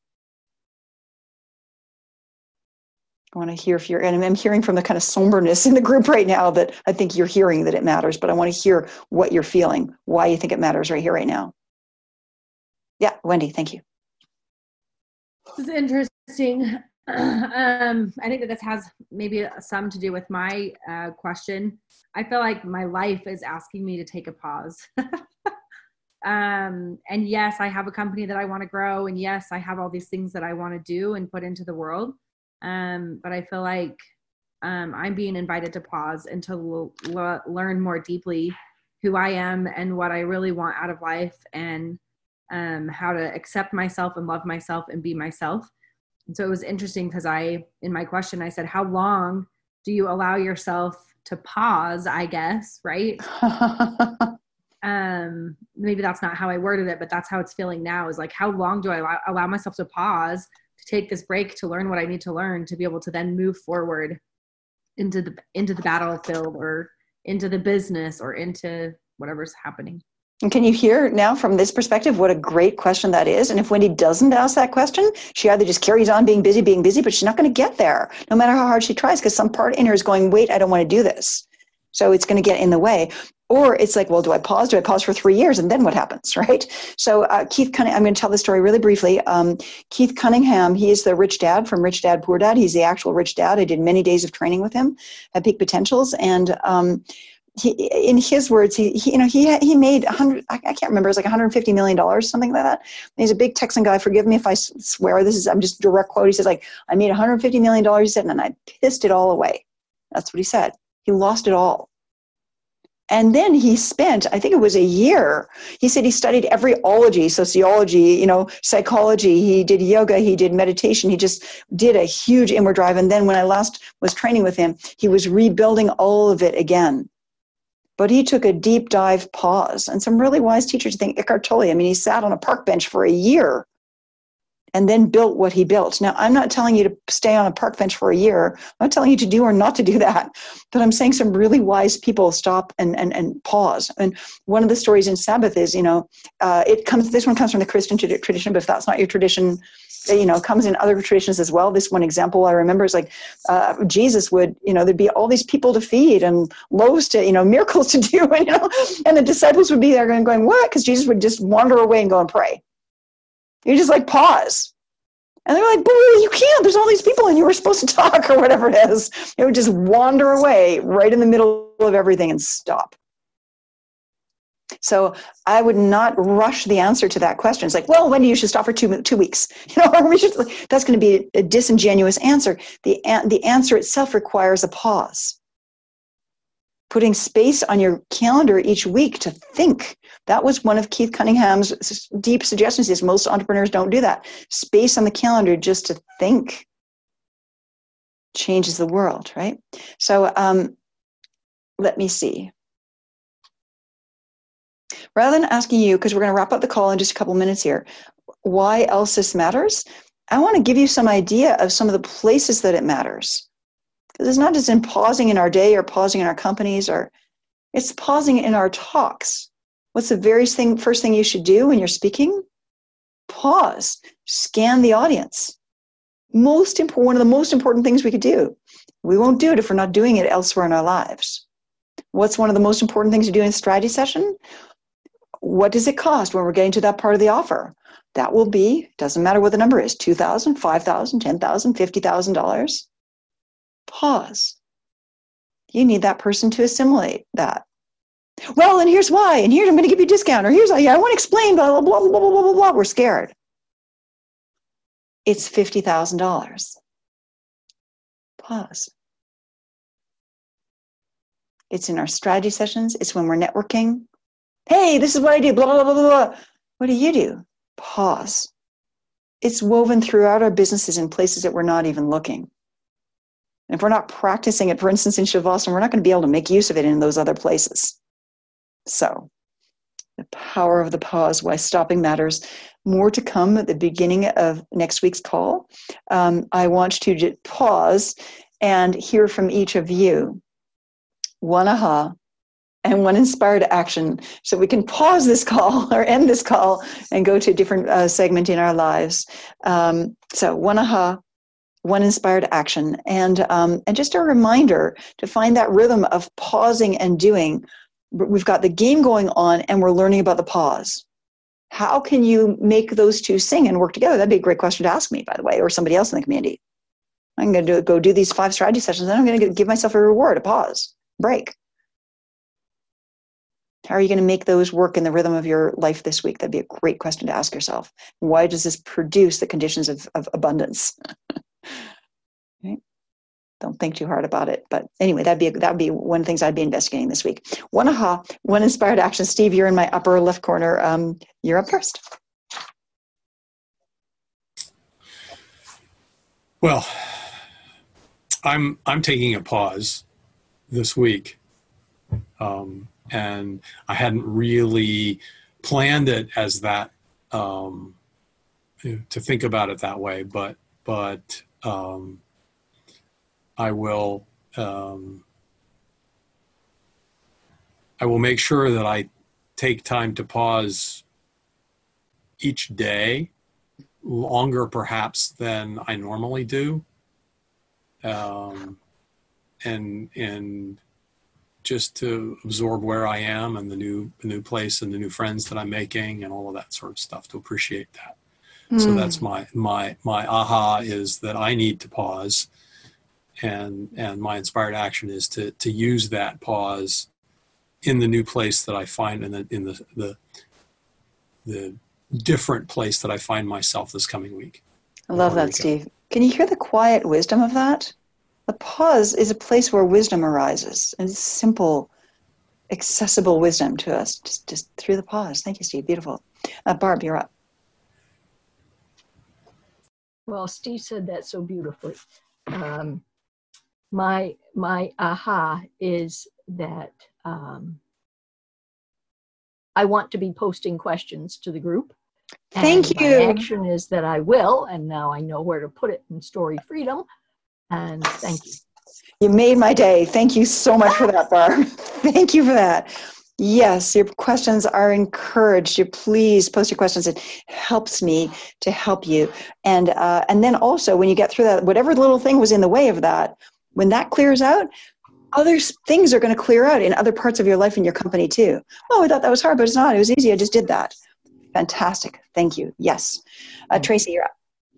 A: I want to hear if you're, and I'm hearing from the kind of somberness in the group right now that I think you're hearing that it matters, but I want to hear what you're feeling, why you think it matters right here, right now. Yeah, Wendy, thank you.
G: This is interesting. um, I think that this has maybe some to do with my uh, question. I feel like my life is asking me to take a pause. um, and yes, I have a company that I want to grow. And yes, I have all these things that I want to do and put into the world. Um, but I feel like um, I'm being invited to pause and to l- l- learn more deeply who I am and what I really want out of life and um, how to accept myself and love myself and be myself. And so it was interesting because I, in my question, I said, how long do you allow yourself to pause, I guess, right? um, maybe that's not how I worded it, but that's how it's feeling now is like, how long do I allow, allow myself to pause, to take this break, to learn what I need to learn, to be able to then move forward into the, into the battlefield or into the business or into whatever's happening.
A: And can you hear now from this perspective what a great question that is? And if Wendy doesn't ask that question, she either just carries on being busy, being busy, but she's not going to get there, no matter how hard she tries, because some part in her is going, wait, I don't want to do this. So it's going to get in the way. Or it's like, well, do I pause? Do I pause for three years? And then what happens, right? So uh, Keith Cunningham, I'm going to tell the story really briefly. Um, Keith Cunningham, he is the rich dad from Rich Dad, Poor Dad. He's the actual rich dad. I did many days of training with him at Peak Potentials. And um, he, in his words, he, he you know, he he made one hundred, I can't remember, it was like one hundred fifty million dollars, something like that. And he's a big Texan guy. Forgive me if I swear, this is, I'm just direct quote. He says, like, I made one hundred fifty million dollars, he said, and I pissed it all away. That's what he said. He lost it all. And then he spent, I think it was a year, he said he studied every ology, sociology, you know, psychology. He did yoga, he did meditation. He just did a huge inward drive. And then when I last was training with him, he was rebuilding all of it again. But he took a deep dive pause. And some really wise teachers think Eckhart Tolle, I mean, he sat on a park bench for a year and then built what he built. Now, I'm not telling you to stay on a park bench for a year. I'm not telling you to do or not to do that. But I'm saying some really wise people stop and, and, and pause. And one of the stories in Sabbath is, you know, uh, it comes. This one comes from the Christian tradition, but if that's not your tradition, you know, comes in other traditions as well. This one example I remember is like uh, Jesus would, you know, there'd be all these people to feed and loaves to, you know, miracles to do, and, you know, and the disciples would be there going, going what? Because Jesus would just wander away and go and pray. You just like pause. And they're like, but you can't. There's all these people and you were supposed to talk or whatever it is. It would just wander away right in the middle of everything and stop. So I would not rush the answer to that question. It's like, well, Wendy, you should stop for two two weeks. You know, or we should, that's going to be a disingenuous answer. The, the answer itself requires a pause. Putting space on your calendar each week to think. That was one of Keith Cunningham's deep suggestions. Is most entrepreneurs don't do that. Space on the calendar just to think changes the world, right? So um, let me see. Rather than asking you, because we're going to wrap up the call in just a couple minutes here, why else this matters, I want to give you some idea of some of the places that it matters. Because it's not just in pausing in our day or pausing in our companies, or it's pausing in our talks. What's the very thing, first thing you should do when you're speaking? Pause, scan the audience. Most important, one of the most important things we could do. We won't do it if we're not doing it elsewhere in our lives. What's one of the most important things to do in a strategy session? What does it cost when we're getting to that part of the offer? That will be, doesn't matter what the number is, two thousand dollars, five thousand dollars, ten thousand dollars, fifty thousand dollars. Pause. You need that person to assimilate that. Well, and here's why, and here's I'm going to give you a discount, or here's yeah, I want to explain, blah, blah, blah, blah, blah, blah, blah, blah. We're scared. It's fifty thousand dollars. Pause. It's in our strategy sessions. It's when we're networking. Hey, this is what I do, blah, blah, blah, blah, blah. What do you do? Pause. It's woven throughout our businesses in places that we're not even looking. And if we're not practicing it, for instance, in Shavasana, we're not going to be able to make use of it in those other places. So, the power of the pause, why stopping matters. More to come at the beginning of next week's call. Um, I want to just pause and hear from each of you. One aha and one inspired action, so we can pause this call or end this call and go to a different uh, segment in our lives. Um, so one aha, one inspired action, and um, and just a reminder to find that rhythm of pausing and doing. We've got the game going on, and we're learning about the pause. How can you make those two sing and work together? That'd be a great question to ask me, by the way, or somebody else in the community. I'm going to do, go do these five strategy sessions, and I'm going to give myself a reward, a pause, break. How are you going to make those work in the rhythm of your life this week? That'd be a great question to ask yourself. Why does this produce the conditions of, of abundance? Right? Don't think too hard about it. But anyway, that'd be that would be one of the things I'd be investigating this week. One aha, one inspired action. Steve, you're in my upper left corner. Um, you're up first.
D: Well, I'm I'm taking a pause this week, um, and I hadn't really planned it as that um, to think about it that way, but but. Um, I will um, I will make sure that I take time to pause each day, longer perhaps than I normally do, um, and and just to absorb where I am and the new the new place and the new friends that I'm making and all of that sort of stuff, to appreciate that. Mm. So that's my my my aha is that I need to pause. And and my inspired action is to to use that pause in the new place that I find, in the in the the, the different place that I find myself this coming week.
A: I love that, Steve. Can you hear the quiet wisdom of that? The pause is a place where wisdom arises, and it's simple, accessible wisdom to us, just just through the pause. Thank you, Steve. Beautiful. Uh, Barb, you're up.
F: Well, Steve said that so beautifully. Um, My my aha is that um, I want to be posting questions to the group.
A: Thank
F: and
A: you.
F: My action is that I will, and now I know where to put it in Story Freedom. And thank you.
A: You made my day. Thank you so much for that, Barb. Thank you for that. Yes, your questions are encouraged. You please post your questions. It helps me to help you. And uh, and then also when you get through that, whatever little thing was in the way of that, when that clears out, other things are going to clear out in other parts of your life and your company too. Oh, I thought that was hard, but it's not. It was easy. I just did that. Fantastic. Thank you. Yes. Uh, Tracy, you're up.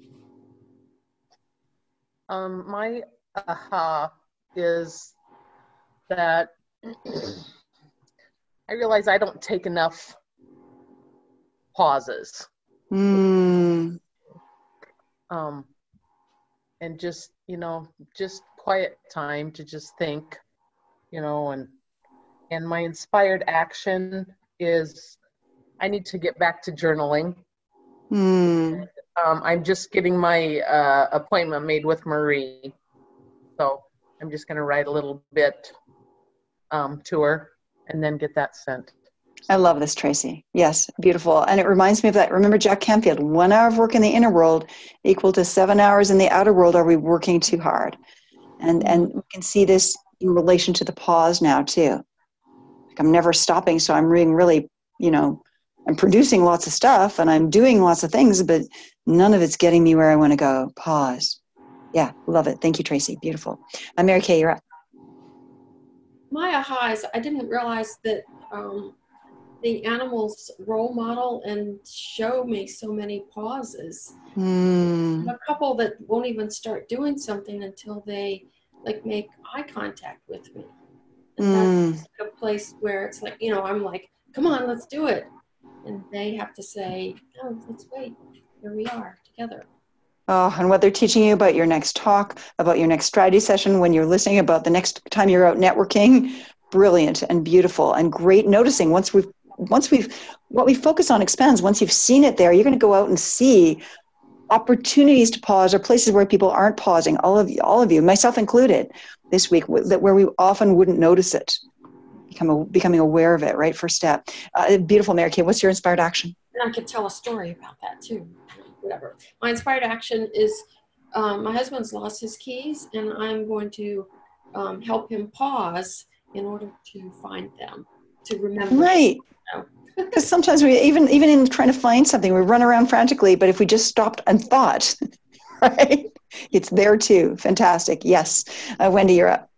C: Um, my aha is that I realize I don't take enough pauses.
A: Mm.
C: Um, and just, you know, just quiet time to just think, you know, and and my inspired action is I need to get back to journaling.
A: Mm.
C: Um, I'm just getting my uh, appointment made with Marie. So I'm just going to write a little bit um, to her and then get that sent.
A: I love this, Tracy. Yes, beautiful. And it reminds me of that. Remember Jack Canfield, one hour of work in the inner world equal to seven hours in the outer world. Are we working too hard? And, and we can see this in relation to the pause now too. Like I'm never stopping. So I'm being really, you know, I'm producing lots of stuff and I'm doing lots of things, but none of it's getting me where I want to go. Pause. Yeah, love it. Thank you, Tracy. Beautiful. Uh, Mary Kay, you're up.
B: My aha is I didn't realize that um, the animals role model and show me so many pauses.
A: Mm.
B: A couple that won't even start doing something until they like make eye contact with me. And
A: Mm.
B: that's a place where it's like, you know, I'm like, come on, let's do it. And they have to say, oh, let's wait. Here we are together.
A: Oh, and what they're teaching you about your next talk, about your next strategy session, when you're listening, about the next time you're out networking, brilliant and beautiful and great noticing. Once we've, once we've, what we focus on expands. Once you've seen it there, you're going to go out and see opportunities to pause or places where people aren't pausing. All of you, all of you, myself included, this week, that where we often wouldn't notice it. Become a, becoming aware of it, right? First step. Uh, beautiful, Mary Kay. What's your inspired action?
B: And I could tell a story about that too. Whatever. My inspired action is um, my husband's lost his keys, and I'm going to um, help him pause in order to find them, to remember.
A: Right. Because sometimes we, even even in trying to find something, we run around frantically, but if we just stopped and thought, right, it's there too. Fantastic. Yes. Uh, Wendy, you're up.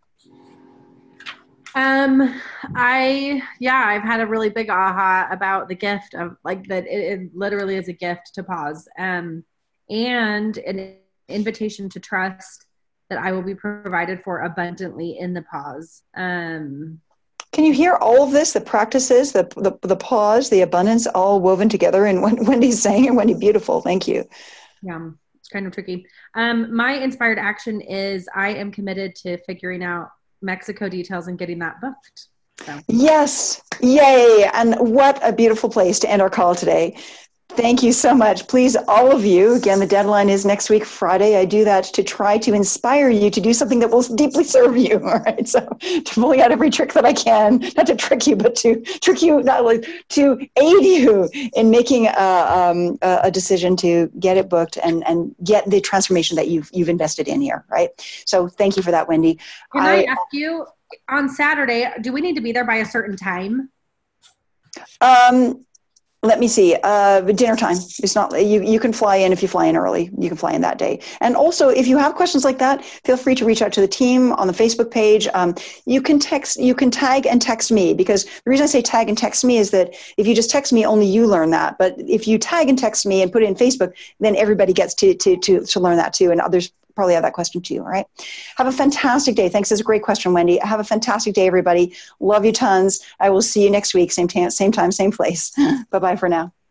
G: Um, I, yeah, I've had a really big aha about the gift of like that. It, it literally is a gift to pause, um, and an invitation to trust that I will be provided for abundantly in the pause. Um,
A: Can you hear all of this, the practices, the, the, the pause, the abundance, all woven together in what Wendy's saying? And Wendy, beautiful. Thank you.
G: Yeah, it's kind of tricky. Um, my inspired action is I am committed to figuring out Mexico details and getting that booked. So.
A: Yes. Yay. And what a beautiful place to end our call today. Thank you so much. Please, all of you, again, the deadline is next week, Friday. I do that to try to inspire you to do something that will deeply serve you. All right. So to pulling out every trick that I can, not to trick you, but to trick you, not like to aid you in making a, um, a decision to get it booked and, and get the transformation that you've, you've invested in here. Right. So thank you for that, Wendy.
G: Can I, I ask you on Saturday, do we need to be there by a certain time?
A: Um, Let me see. Uh, dinner time. It's not. You. You can fly in if you fly in early. You can fly in that day. And also, if you have questions like that, feel free to reach out to the team on the Facebook page. Um, you can text. You can tag and text me, because the reason I say tag and text me is that if you just text me, only you learn that. But if you tag and text me and put it in Facebook, then everybody gets to to to to learn that too, and others probably have that question too. All right. Have a fantastic day. Thanks. That's a great question, Wendy. Have a fantastic day, everybody. Love you tons. I will see you next week. Same time, same time, same place. Bye-bye for now.